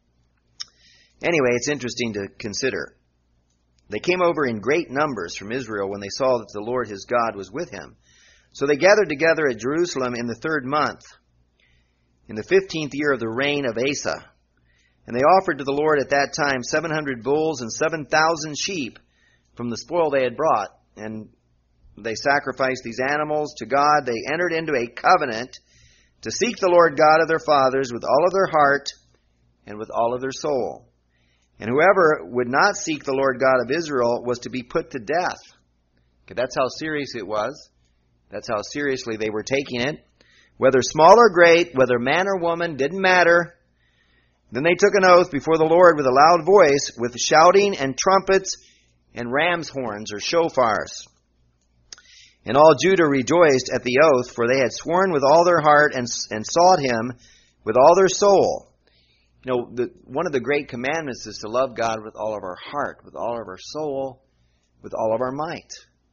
Anyway, it's interesting to consider. They came over in great numbers from Israel when they saw that the Lord his God was with him. So they gathered together at Jerusalem in the third month, in the fifteenth year of the reign of Asa. And they offered to the Lord at that time seven hundred bulls and seven thousand sheep from the spoil they had brought. And they sacrificed these animals to God. They entered into a covenant to seek the Lord God of their fathers with all of their heart and with all of their soul. And whoever would not seek the Lord God of Israel was to be put to death. Okay, that's how serious it was. That's how seriously they were taking it. Whether small or great, whether man or woman, didn't matter. Then they took an oath before the Lord with a loud voice, with shouting and trumpets and ram's horns or shofars. And all Judah rejoiced at the oath, for they had sworn with all their heart and, and sought him with all their soul. You know, the, one of the great commandments is to love God with all of our heart, with all of our soul, with all of our might.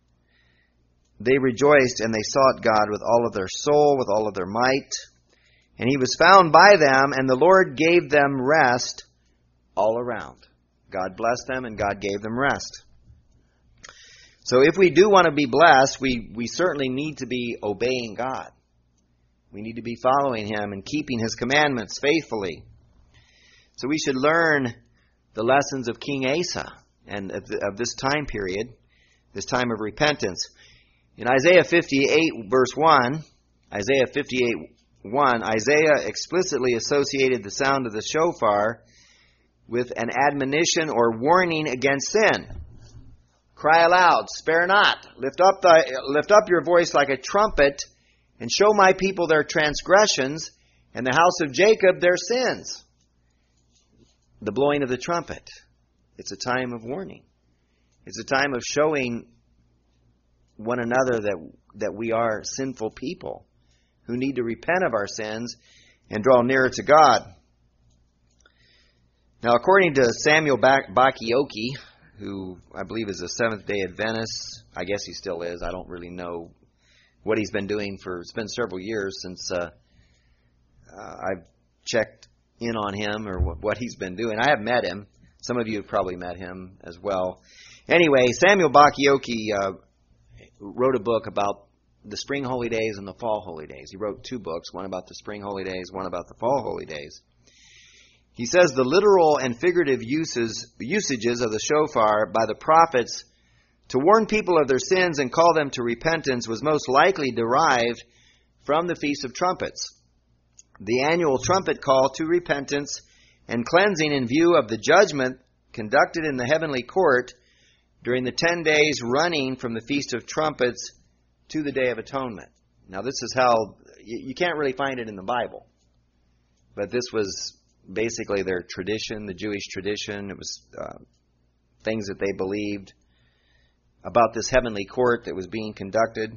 They rejoiced and they sought God with all of their soul, with all of their might. And he was found by them, and the Lord gave them rest all around. God blessed them and God gave them rest. So if we do want to be blessed, we, we certainly need to be obeying God. We need to be following Him and keeping His commandments faithfully. So we should learn the lessons of King Asa and of, the, of this time period, this time of repentance. In Isaiah fifty-eight, verse one, Isaiah fifty-eight, one, Isaiah explicitly associated the sound of the shofar with an admonition or warning against sin. Cry aloud, spare not, lift up thy, lift up your voice like a trumpet, and show my people their transgressions, and the house of Jacob their sins. The blowing of the trumpet. It's a time of warning. It's a time of showing one another that, that we are sinful people who need to repent of our sins and draw nearer to God. Now, according to Samuel Bakioki, who I believe is a Seventh-day Adventist, I guess he still is, I don't really know what he's been doing for, it's been several years since uh, uh, I've checked in on him or what, what he's been doing. I have met him. Some of you have probably met him as well. Anyway, Samuel Bakioki uh, wrote a book about the spring holy days and the fall holy days. He wrote two books, one about the spring holy days, one about the fall holy days. He says the literal and figurative uses, usages of the shofar by the prophets to warn people of their sins and call them to repentance was most likely derived from the Feast of Trumpets, the annual trumpet call to repentance and cleansing in view of the judgment conducted in the heavenly court during the ten days running from the Feast of Trumpets to the Day of Atonement. Now, this is how, you can't really find it in the Bible, but this was basically their tradition, the Jewish tradition. It was uh, things that they believed about this heavenly court that was being conducted.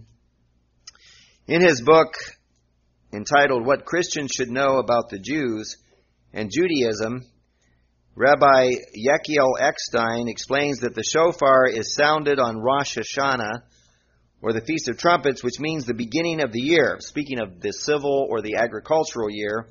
In his book entitled What Christians Should Know About the Jews and Judaism, Rabbi Yechiel Eckstein explains that the shofar is sounded on Rosh Hashanah, or the Feast of Trumpets, which means the beginning of the year. Speaking of the civil or the agricultural year,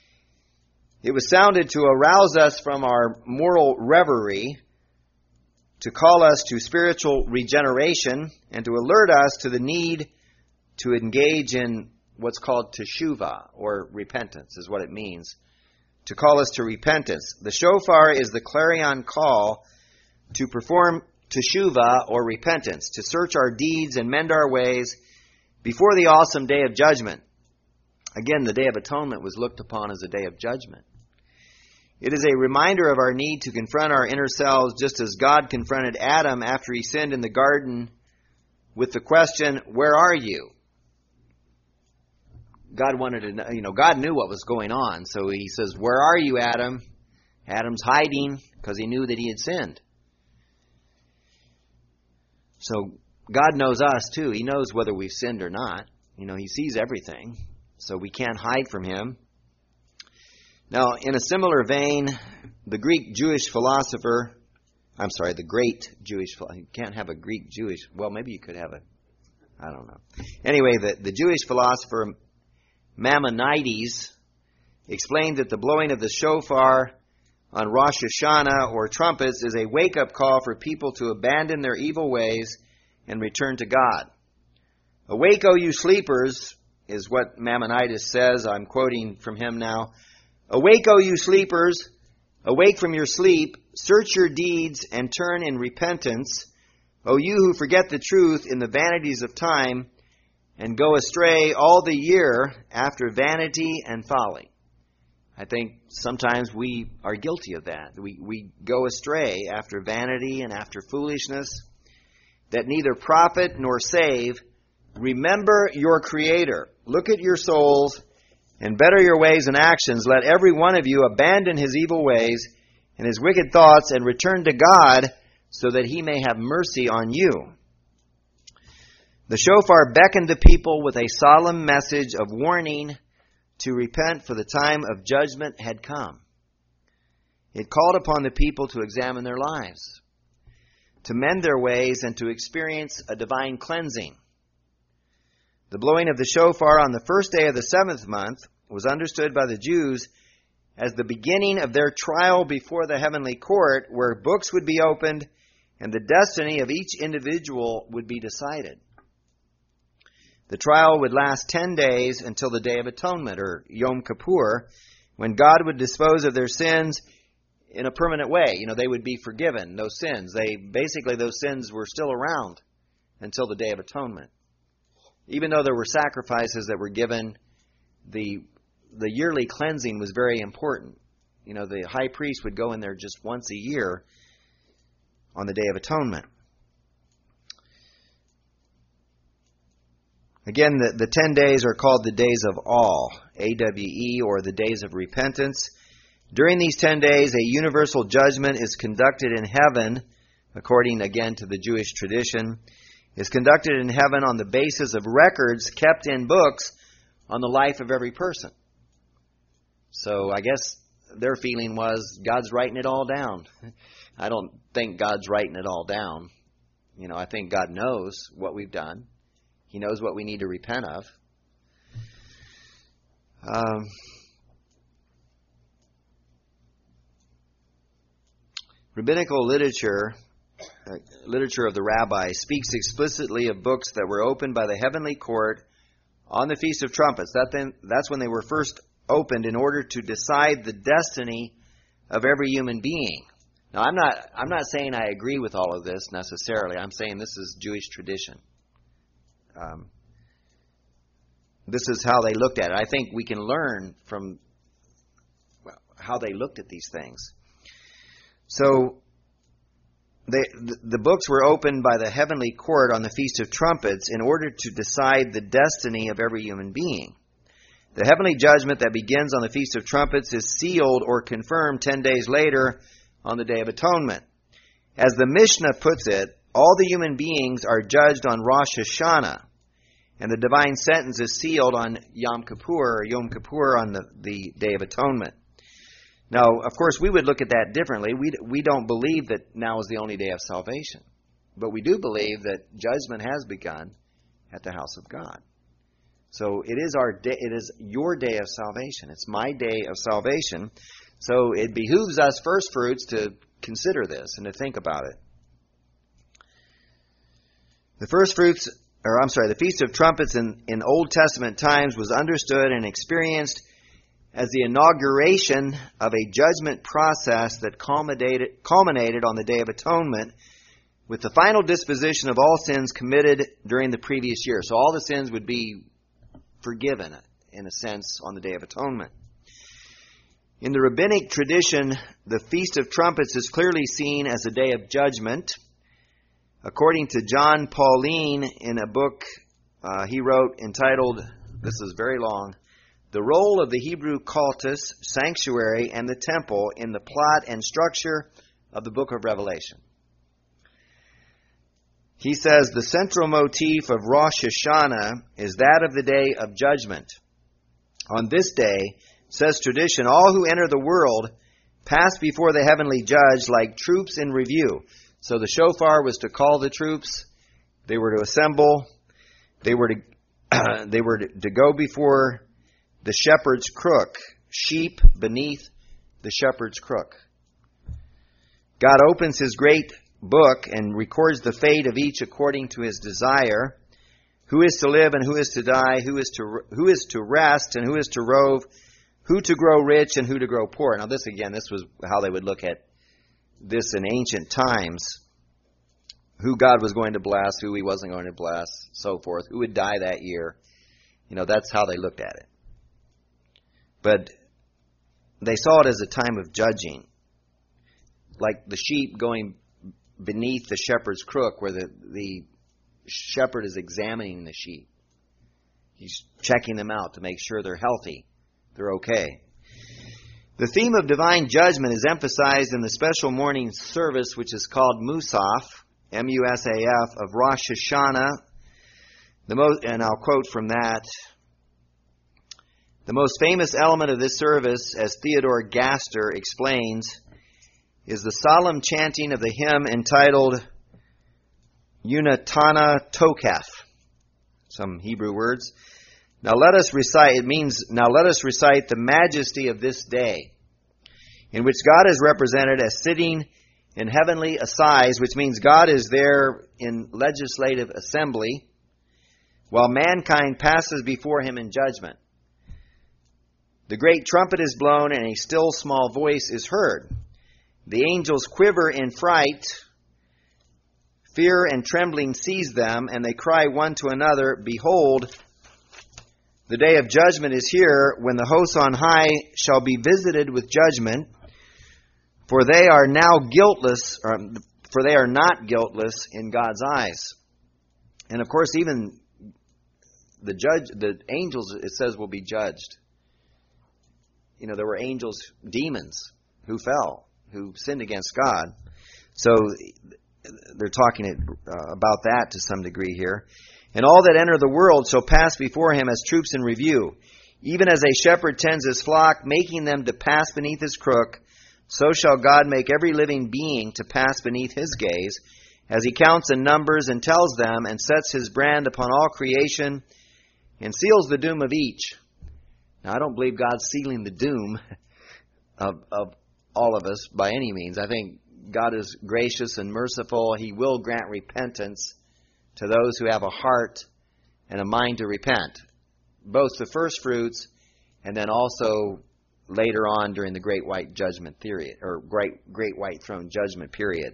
it was sounded to arouse us from our moral reverie, to call us to spiritual regeneration, and to alert us to the need to engage in what's called teshuvah, or repentance, is what it means. To call us to repentance. The shofar is the clarion call to perform teshuvah, or repentance, to search our deeds and mend our ways before the awesome day of judgment. Again, the Day of Atonement was looked upon as a day of judgment. It is a reminder of our need to confront our inner selves just as God confronted Adam after he sinned in the garden with the question, where are you? God wanted to know, you know, God knew what was going on, so he says, where are you, Adam? Adam's hiding because he knew that he had sinned. So God knows us too. He knows whether we've sinned or not. You know, he sees everything, so we can't hide from him. Now, in a similar vein, the Greek Jewish philosopher, I'm sorry, the great Jewish philosopher, you can't have a Greek Jewish, well, maybe you could have a, I don't know. Anyway, the, the Jewish philosopher Maimonides explained that the blowing of the shofar on Rosh Hashanah, or trumpets, is a wake-up call for people to abandon their evil ways and return to God. Awake, O you sleepers, is what Maimonides says. I'm quoting from him now. Awake, O you sleepers, awake from your sleep, search your deeds and turn in repentance, O you who forget the truth in the vanities of time, and go astray all the year after vanity and folly. I think sometimes we are guilty of that. We, we go astray after vanity and after foolishness that neither profit nor save. Remember your Creator. Look at your souls and better your ways and actions. Let every one of you abandon his evil ways and his wicked thoughts and return to God so that he may have mercy on you. The shofar beckoned the people with a solemn message of warning to repent, for the time of judgment had come. It called upon the people to examine their lives, to mend their ways, and to experience a divine cleansing. The blowing of the shofar on the first day of the seventh month was understood by the Jews as the beginning of their trial before the heavenly court, where books would be opened and the destiny of each individual would be decided. The trial would last ten days until the Day of Atonement, or Yom Kippur, when God would dispose of their sins in a permanent way. You know, they would be forgiven, those sins. They basically, those sins were still around until the Day of Atonement. Even though there were sacrifices that were given, the the yearly cleansing was very important. You know, the high priest would go in there just once a year on the Day of Atonement. Again, the, the ten days are called the days of awe, A W E, or the days of repentance. During these ten days, a universal judgment is conducted in heaven, according again to the Jewish tradition, is conducted in heaven on the basis of records kept in books on the life of every person. So I guess their feeling was God's writing it all down. I don't think God's writing it all down. You know, I think God knows what we've done. He knows what we need to repent of. Um, rabbinical literature, uh, literature of the rabbi, speaks explicitly of books that were opened by the heavenly court on the Feast of Trumpets. That then, that's when they were first opened in order to decide the destiny of every human being. Now, I'm not, I'm not saying I agree with all of this necessarily. I'm saying this is Jewish tradition. Um, this is how they looked at it. I think we can learn from well, how they looked at these things. So, they, the, the books were opened by the heavenly court on the Feast of Trumpets in order to decide the destiny of every human being. The heavenly judgment that begins on the Feast of Trumpets is sealed or confirmed ten days later on the Day of Atonement. As the Mishnah puts it, all the human beings are judged on Rosh Hashanah, and the divine sentence is sealed on Yom Kippur, or Yom Kippur on the, the Day of Atonement. Now, of course, we would look at that differently. We, we don't believe that now is the only day of salvation. But we do believe that judgment has begun at the house of God. So it is our day, it is your day of salvation. It's my day of salvation. So it behooves us first fruits to consider this and to think about it. The first fruits, or I'm sorry, the Feast of Trumpets in, in Old Testament times was understood and experienced as the inauguration of a judgment process that culminated, culminated on the Day of Atonement with the final disposition of all sins committed during the previous year. So all the sins would be forgiven, in a sense, on the Day of Atonement. In the rabbinic tradition, the Feast of Trumpets is clearly seen as a day of judgment. According to John Pauline, in a book uh, he wrote entitled, this is very long, The Role of the Hebrew Cultus, Sanctuary, and the Temple in the Plot and Structure of the Book of Revelation. He says, the central motif of Rosh Hashanah is that of the Day of Judgment. On this day, says tradition, all who enter the world pass before the heavenly judge like troops in review. So the shofar was to call the troops. They were to assemble. They were to uh, they were to, to go before the shepherd's crook, sheep beneath the shepherd's crook. God opens His great book and records the fate of each according to His desire. Who is to live and who is to die? Who is to who is to rest and who is to rove? Who to grow rich and who to grow poor? Now, this again, this was how they would look at this in ancient times, who God was going to bless, who He wasn't going to bless, so forth, who would die that year. You know, that's how they looked at it. But they saw it as a time of judging, like the sheep going beneath the shepherd's crook, where the, the shepherd is examining the sheep. He's checking them out to make sure they're healthy, they're okay. The theme of divine judgment is emphasized in the special morning service, which is called Musaf, M U S A F, of Rosh Hashanah. The most, and I'll quote from that. The most famous element of this service, as Theodore Gaster explains, is the solemn chanting of the hymn entitled Unatana Tokef, some Hebrew words. Now let us recite, it means, now let us recite the majesty of this day. in which God is represented as sitting in heavenly assize, which means God is there in legislative assembly, while mankind passes before him in judgment. The great trumpet is blown, and a still small voice is heard. The angels quiver in fright. Fear and trembling seize them, and they cry one to another, "Behold, the day of judgment is here, when the hosts on high shall be visited with judgment, for they are now guiltless, or, for they are not guiltless in God's eyes." And of course, even the judge, the angels, it says, will be judged. You know, there were angels, demons, who fell, who sinned against God. So they're talking uh, about that to some degree here. "And all that enter the world shall pass before him as troops in review. Even as a shepherd tends his flock, making them to pass beneath his crook, so shall God make every living being to pass beneath his gaze, as he counts and numbers and tells them, and sets his brand upon all creation, and seals the doom of each." Now, I don't believe God's sealing the doom of, of all of us by any means. I think God is gracious and merciful. He will grant repentance to those who have a heart and a mind to repent, both the first fruits and then also later on during the Great White Judgment period, or Great Great White Throne Judgment period.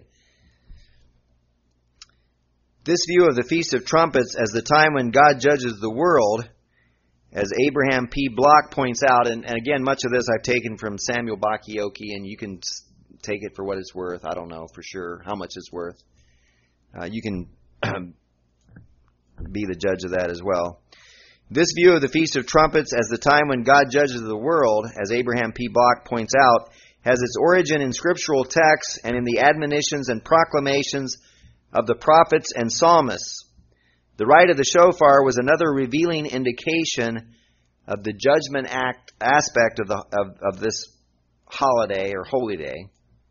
This view of the Feast of Trumpets as the time when God judges the world, as Abraham P. Block points out, and, and again, much of this I've taken from Samuel Bacchiocchi, and you can take it for what it's worth. I don't know for sure how much it's worth. Uh, you can be the judge of that as well. This view of the Feast of Trumpets as the time when God judges the world, as Abraham P. Block points out, has its origin in scriptural texts and in the admonitions and proclamations of the prophets and psalmists. The rite of the shofar was another revealing indication of the judgment act aspect of the of, of this holiday or holy day.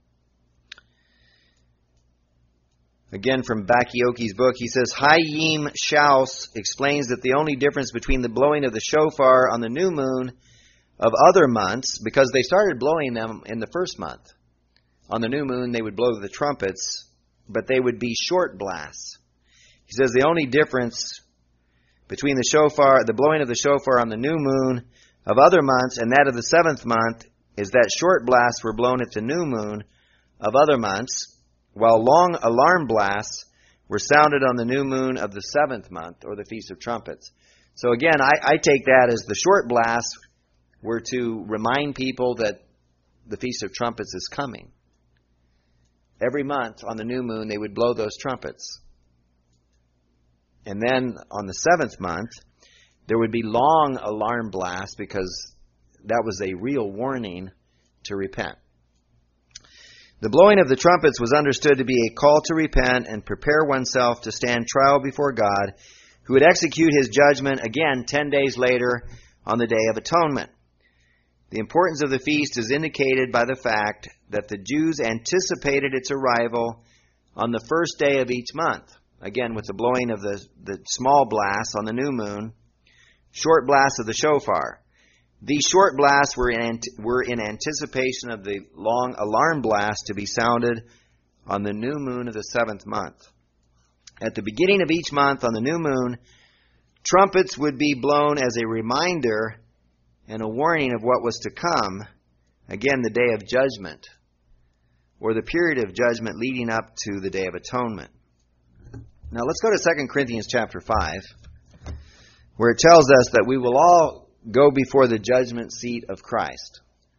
Again, from Bacchiocchi's book, he says, Chaim Schaus explains that the only difference between the blowing of the shofar on the new moon of other months, because they started blowing them in the first month. On the new moon, they would blow the trumpets, but they would be short blasts. He says the only difference between the shofar, the blowing of the shofar on the new moon of other months and that of the seventh month is that short blasts were blown at the new moon of other months, while long alarm blasts were sounded on the new moon of the seventh month, or the Feast of Trumpets. So again, I, I take that as the short blasts were to remind people that the Feast of Trumpets is coming. Every month on the new moon, they would blow those trumpets. And then on the seventh month, there would be long alarm blasts, because that was a real warning to repent. The blowing of the trumpets was understood to be a call to repent and prepare oneself to stand trial before God, who would execute his judgment again ten days later on the Day of Atonement. The importance of the feast is indicated by the fact that the Jews anticipated its arrival on the first day of each month. Again, with the blowing of the, the small blasts on the new moon, short blasts of the shofar. These short blasts were in, were in anticipation of the long alarm blast to be sounded on the new moon of the seventh month. At the beginning of each month on the new moon, trumpets would be blown as a reminder and a warning of what was to come, again, the Day of Judgment, or the period of judgment leading up to the Day of Atonement. Now let's go to Second Corinthians chapter five, where it tells us that we will all go before the judgment seat of Christ.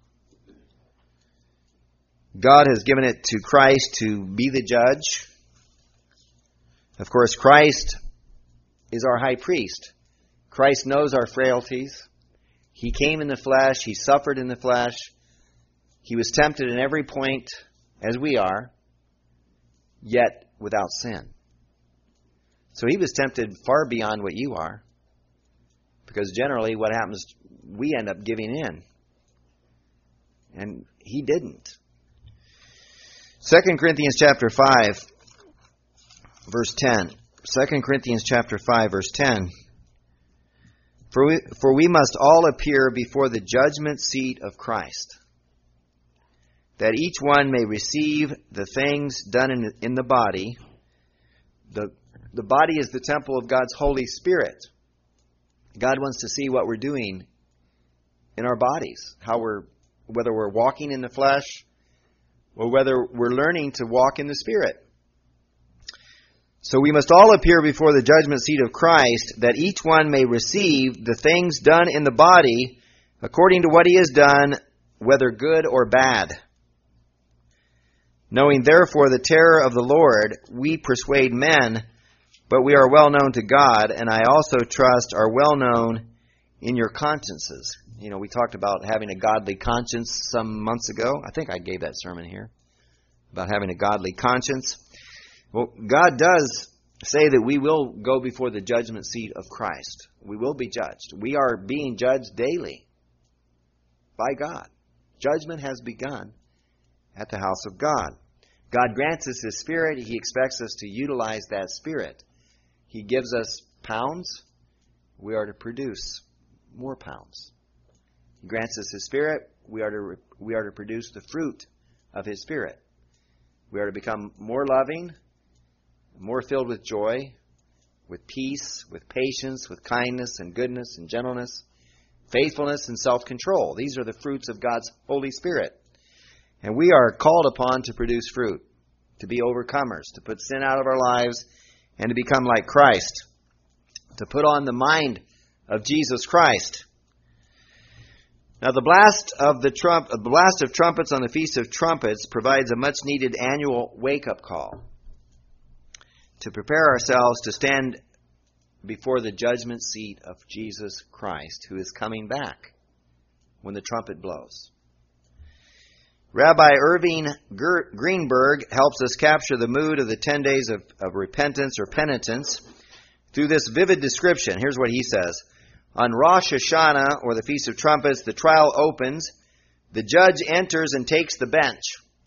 God has given it to Christ to be the judge. Of course, Christ is our high priest. Christ knows our frailties. He came in the flesh. He suffered in the flesh. He was tempted in every point as we are, yet without sin. So he was tempted far beyond what you are, because generally what happens, we end up giving in. And he didn't. Second Corinthians chapter five, verse ten. Second Corinthians chapter five, verse ten. For we, for we must all appear before the judgment seat of Christ. that each one may receive the things done in, in the body. The, the body is the temple of God's Holy Spirit. God wants to see what we're doing in our bodies, how we're, whether we're walking in the flesh or whether we're learning to walk in the Spirit. So we must all appear before the judgment seat of Christ, that each one may receive the things done in the body according to what he has done, whether good or bad. Knowing therefore the terror of the Lord, we persuade men, but we are well known to God, and I also trust are well known in your consciences. You know, we talked about having a godly conscience some months ago. I think I gave that sermon here, about having a godly conscience. Well, God does say that we will go before the judgment seat of Christ. We will be judged. We are being judged daily by God. Judgment has begun at the house of God. God grants us His Spirit. He expects us to utilize that Spirit. He gives us pounds. We are to produce more pounds. He grants us His Spirit. We are to we are to produce the fruit of His Spirit. We are to become more loving, more filled with joy, with peace, with patience, with kindness and goodness and gentleness, faithfulness and self-control. These are the fruits of God's Holy Spirit. And we are called upon to produce fruit, to be overcomers, to put sin out of our lives, and to become like Christ, to put on the mind of Jesus Christ. Now, the blast of the trump, the blast of trumpets on the Feast of Trumpets provides a much-needed annual wake-up call to prepare ourselves to stand before the judgment seat of Jesus Christ, who is coming back when the trumpet blows. Rabbi Irving Greenberg helps us capture the mood of the ten days of, of repentance or penitence through this vivid description. Here's what he says. On Rosh Hashanah, or the Feast of Trumpets, the trial opens. The judge enters and takes the bench.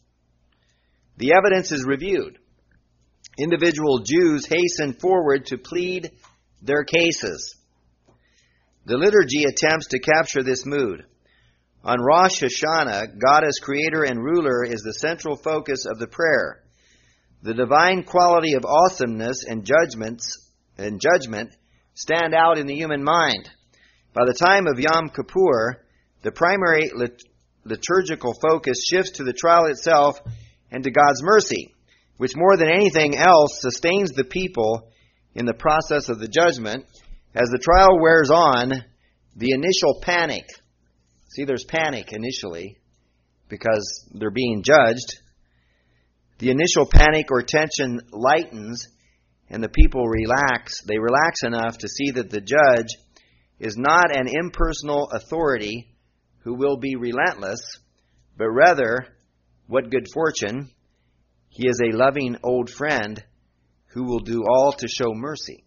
The evidence is reviewed. Individual Jews hasten forward to plead their cases. The liturgy attempts to capture this mood. On Rosh Hashanah, God as creator and ruler is the central focus of the prayer. The divine quality of awesomeness and judgments and judgment stand out in the human mind. By the time of Yom Kippur, the primary lit- liturgical focus shifts to the trial itself and to God's mercy, which more than anything else sustains the people in the process of the judgment. As the trial wears on, the initial panic, see, there's panic initially because they're being judged. The initial panic or tension lightens and the people relax. They relax enough to see that the judge is not an impersonal authority who will be relentless, but rather, what good fortune, he is a loving old friend who will do all to show mercy.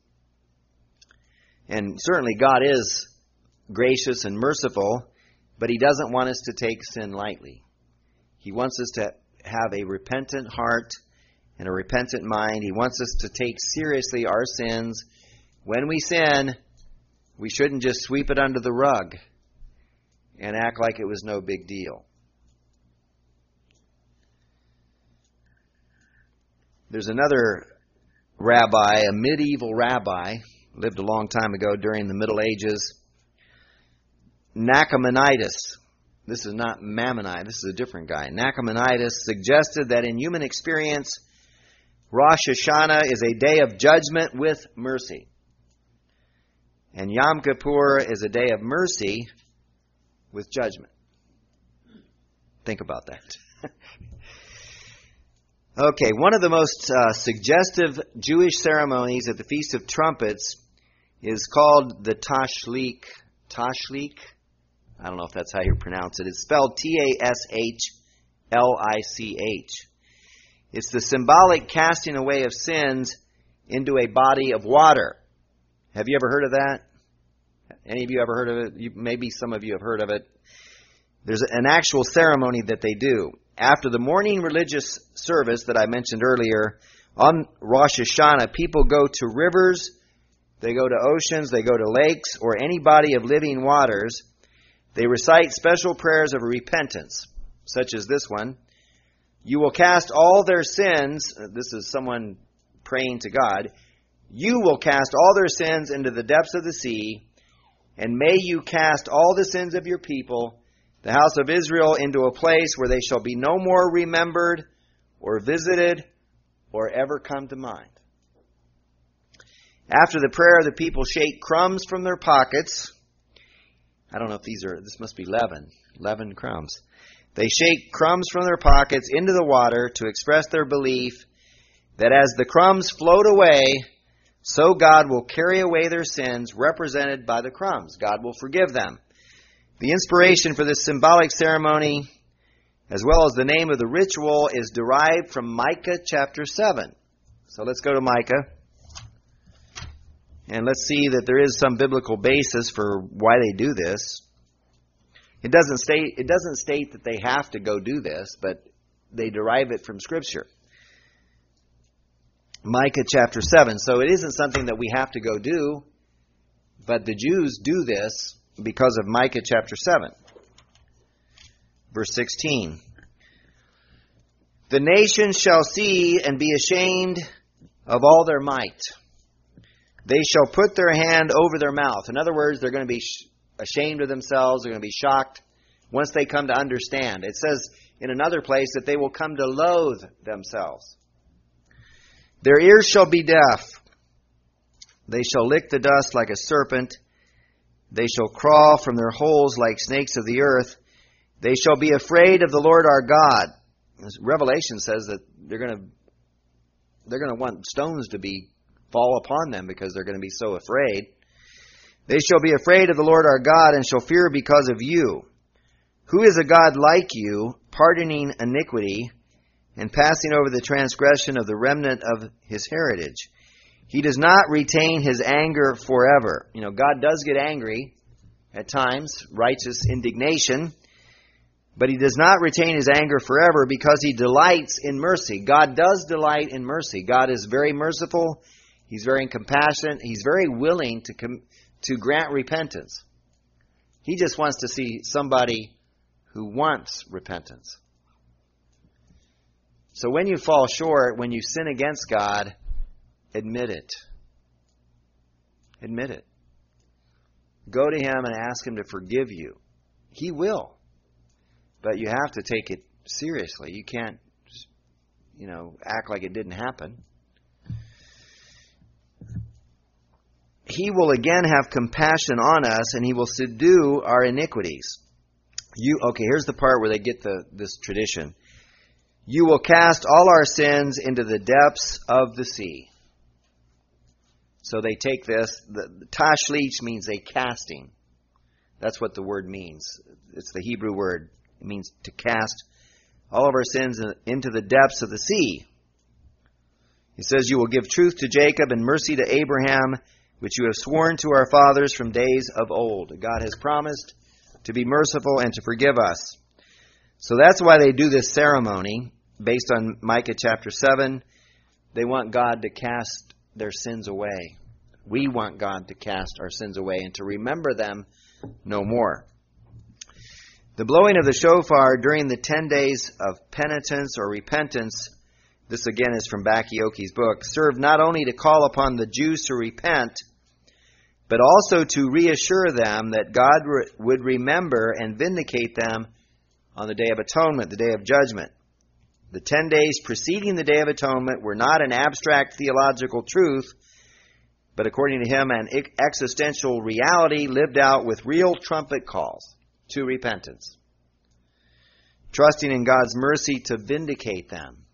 And certainly God is gracious and merciful, but He doesn't want us to take sin lightly. He wants us to have a repentant heart and a repentant mind. He wants us to take seriously our sins. When we sin, we shouldn't just sweep it under the rug and act like it was no big deal. There's another rabbi, a medieval rabbi, lived a long time ago during the Middle Ages, Nachmanides. This is not Maimonides, this is a different guy. Nachmanides suggested that in human experience, Rosh Hashanah is a day of judgment with mercy. And Yom Kippur is a day of mercy with judgment. Think about that. Okay, one of the most uh, suggestive Jewish ceremonies at the Feast of Trumpets is called the Tashlich. Tashlich? I don't know if that's how you pronounce it. It's spelled T A S H L I C H. It's the symbolic casting away of sins into a body of water. Have you ever heard of that? Any of you ever heard of it? You, maybe some of you have heard of it. There's an actual ceremony that they do. After the morning religious service that I mentioned earlier, on Rosh Hashanah, people go to rivers, they go to oceans, they go to lakes, or any body of living waters. They recite special prayers of repentance, such as this one. You will cast all their sins, this is someone praying to God, you will cast all their sins into the depths of the sea, and may you cast all the sins of your people, the house of Israel, into a place where they shall be no more remembered or visited or ever come to mind. After the prayer, the people shake crumbs from their pockets. I don't know if these are, this must be leaven, leavened crumbs. They shake crumbs from their pockets into the water to express their belief that as the crumbs float away, so God will carry away their sins, represented by the crumbs. God will forgive them. The inspiration for this symbolic ceremony, as well as the name of the ritual, is derived from Micah chapter seven. So let's go to Micah. And let's see that there is some biblical basis for why they do this. It doesn't state, it doesn't state that they have to go do this, but they derive it from Scripture. Micah chapter seven. So it isn't something that we have to go do, but the Jews do this because of Micah chapter seven. Verse sixteen. The nations shall see and be ashamed of all their might. They shall put their hand over their mouth. In other words, they're going to be ashamed of themselves. They're going to be shocked once they come to understand. It says in another place that they will come to loathe themselves. Their ears shall be deaf. They shall lick the dust like a serpent. They shall crawl from their holes like snakes of the earth. They shall be afraid of the Lord our God. Revelation says that they're going to they're going to want stones to be fall upon them because they're going to be so afraid. They shall be afraid of the Lord our God and shall fear because of you. Who is a God like you, pardoning iniquity and passing over the transgression of the remnant of his heritage? He does not retain his anger forever. You know, God does get angry at times, righteous indignation, but he does not retain his anger forever because he delights in mercy. God does delight in mercy. God is very merciful. He's very compassionate. He's very willing to com- to grant repentance. He just wants to see somebody who wants repentance. So when you fall short, when you sin against God, admit it. Admit it. Go to him and ask him to forgive you. He will. But you have to take it seriously. You can't, you know, act like it didn't happen. He will again have compassion on us, and he will subdue our iniquities. You okay, here's the part where they get the this tradition. You will cast all our sins into the depths of the sea. So they take this, the, the tashlich means a casting. That's what the word means. It's the Hebrew word. It means to cast all of our sins into the depths of the sea. He says, you will give truth to Jacob and mercy to Abraham, which you have sworn to our fathers from days of old. God has promised to be merciful and to forgive us. So that's why they do this ceremony, based on Micah chapter seven. They want God to cast their sins away. We want God to cast our sins away and to remember them no more. The blowing of the shofar during the ten days of penitence or repentance, this again is from Bakioki's book, served not only to call upon the Jews to repent, but also to reassure them that God re- would remember and vindicate them on the Day of Atonement, the Day of Judgment. The ten days preceding the Day of Atonement were not an abstract theological truth, but according to him, an existential reality lived out with real trumpet calls to repentance, trusting in God's mercy to vindicate them.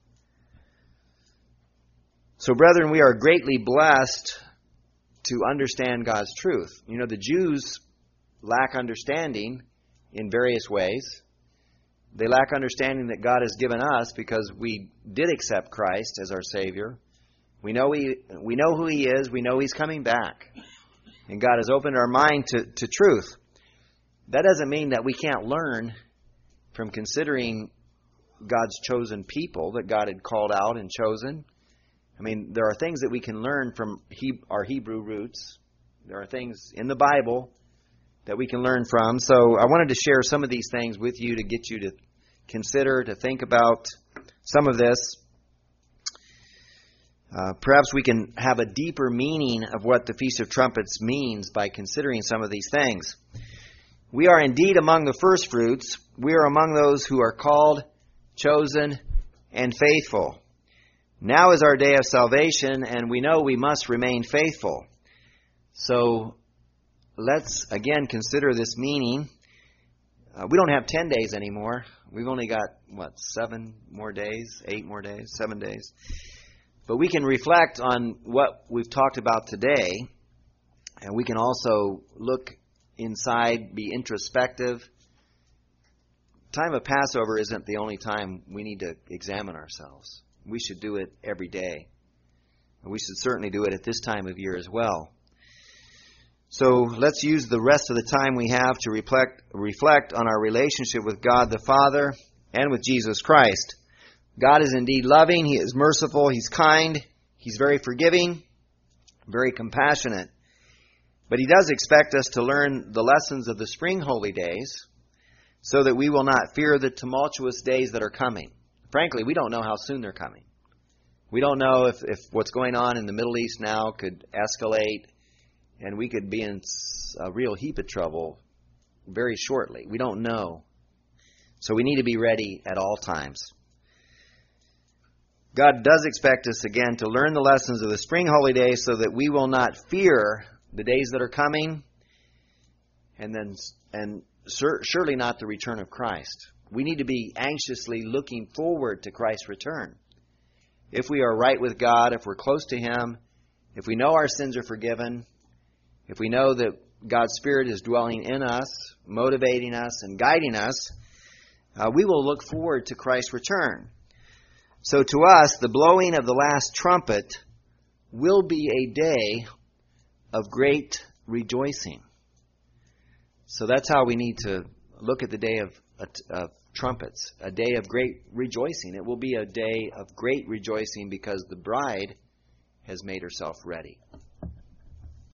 So, brethren, we are greatly blessed to understand God's truth. You know, the Jews lack understanding in various ways. They lack understanding that God has given us because we did accept Christ as our Savior. We know he, we know who He is. We know He's coming back. And God has opened our mind to, to truth. That doesn't mean that we can't learn from considering God's chosen people that God had called out and chosen. I mean, there are things that we can learn from he, our Hebrew roots. There are things in the Bible that we can learn from. So I wanted to share some of these things with you to get you to consider, to think about some of this, uh, perhaps we can have a deeper meaning of what the Feast of Trumpets means by considering some of these things. We are indeed among the first fruits. We are among those who are called, chosen, and faithful. Now is our day of salvation, and we know we must remain faithful. So let's again consider this meaning. Uh, we don't have ten days anymore. We've only got, what, seven more days, eight more days, seven days. But we can reflect on what we've talked about today, and we can also look inside, be introspective. Time of Passover isn't the only time we need to examine ourselves. We should do it every day. And we should certainly do it at this time of year as well. So let's use the rest of the time we have to reflect, reflect on our relationship with God the Father and with Jesus Christ. God is indeed loving. He is merciful. He's kind. He's very forgiving, very compassionate. But He does expect us to learn the lessons of the spring holy days so that we will not fear the tumultuous days that are coming. Frankly, we don't know how soon they're coming. We don't know if, if what's going on in the Middle East now could escalate and we could be in a real heap of trouble very shortly. We don't know. So we need to be ready at all times. God does expect us again to learn the lessons of the spring holy days so that we will not fear the days that are coming, and then and sur- surely not the return of Christ. We need to be anxiously looking forward to Christ's return. If we are right with God, if we're close to Him, if we know our sins are forgiven, if we know that God's Spirit is dwelling in us, motivating us and guiding us, uh, we will look forward to Christ's return. So to us, the blowing of the last trumpet will be a day of great rejoicing. So that's how we need to look at the day of, of trumpets, a day of great rejoicing. It will be a day of great rejoicing because the bride has made herself ready.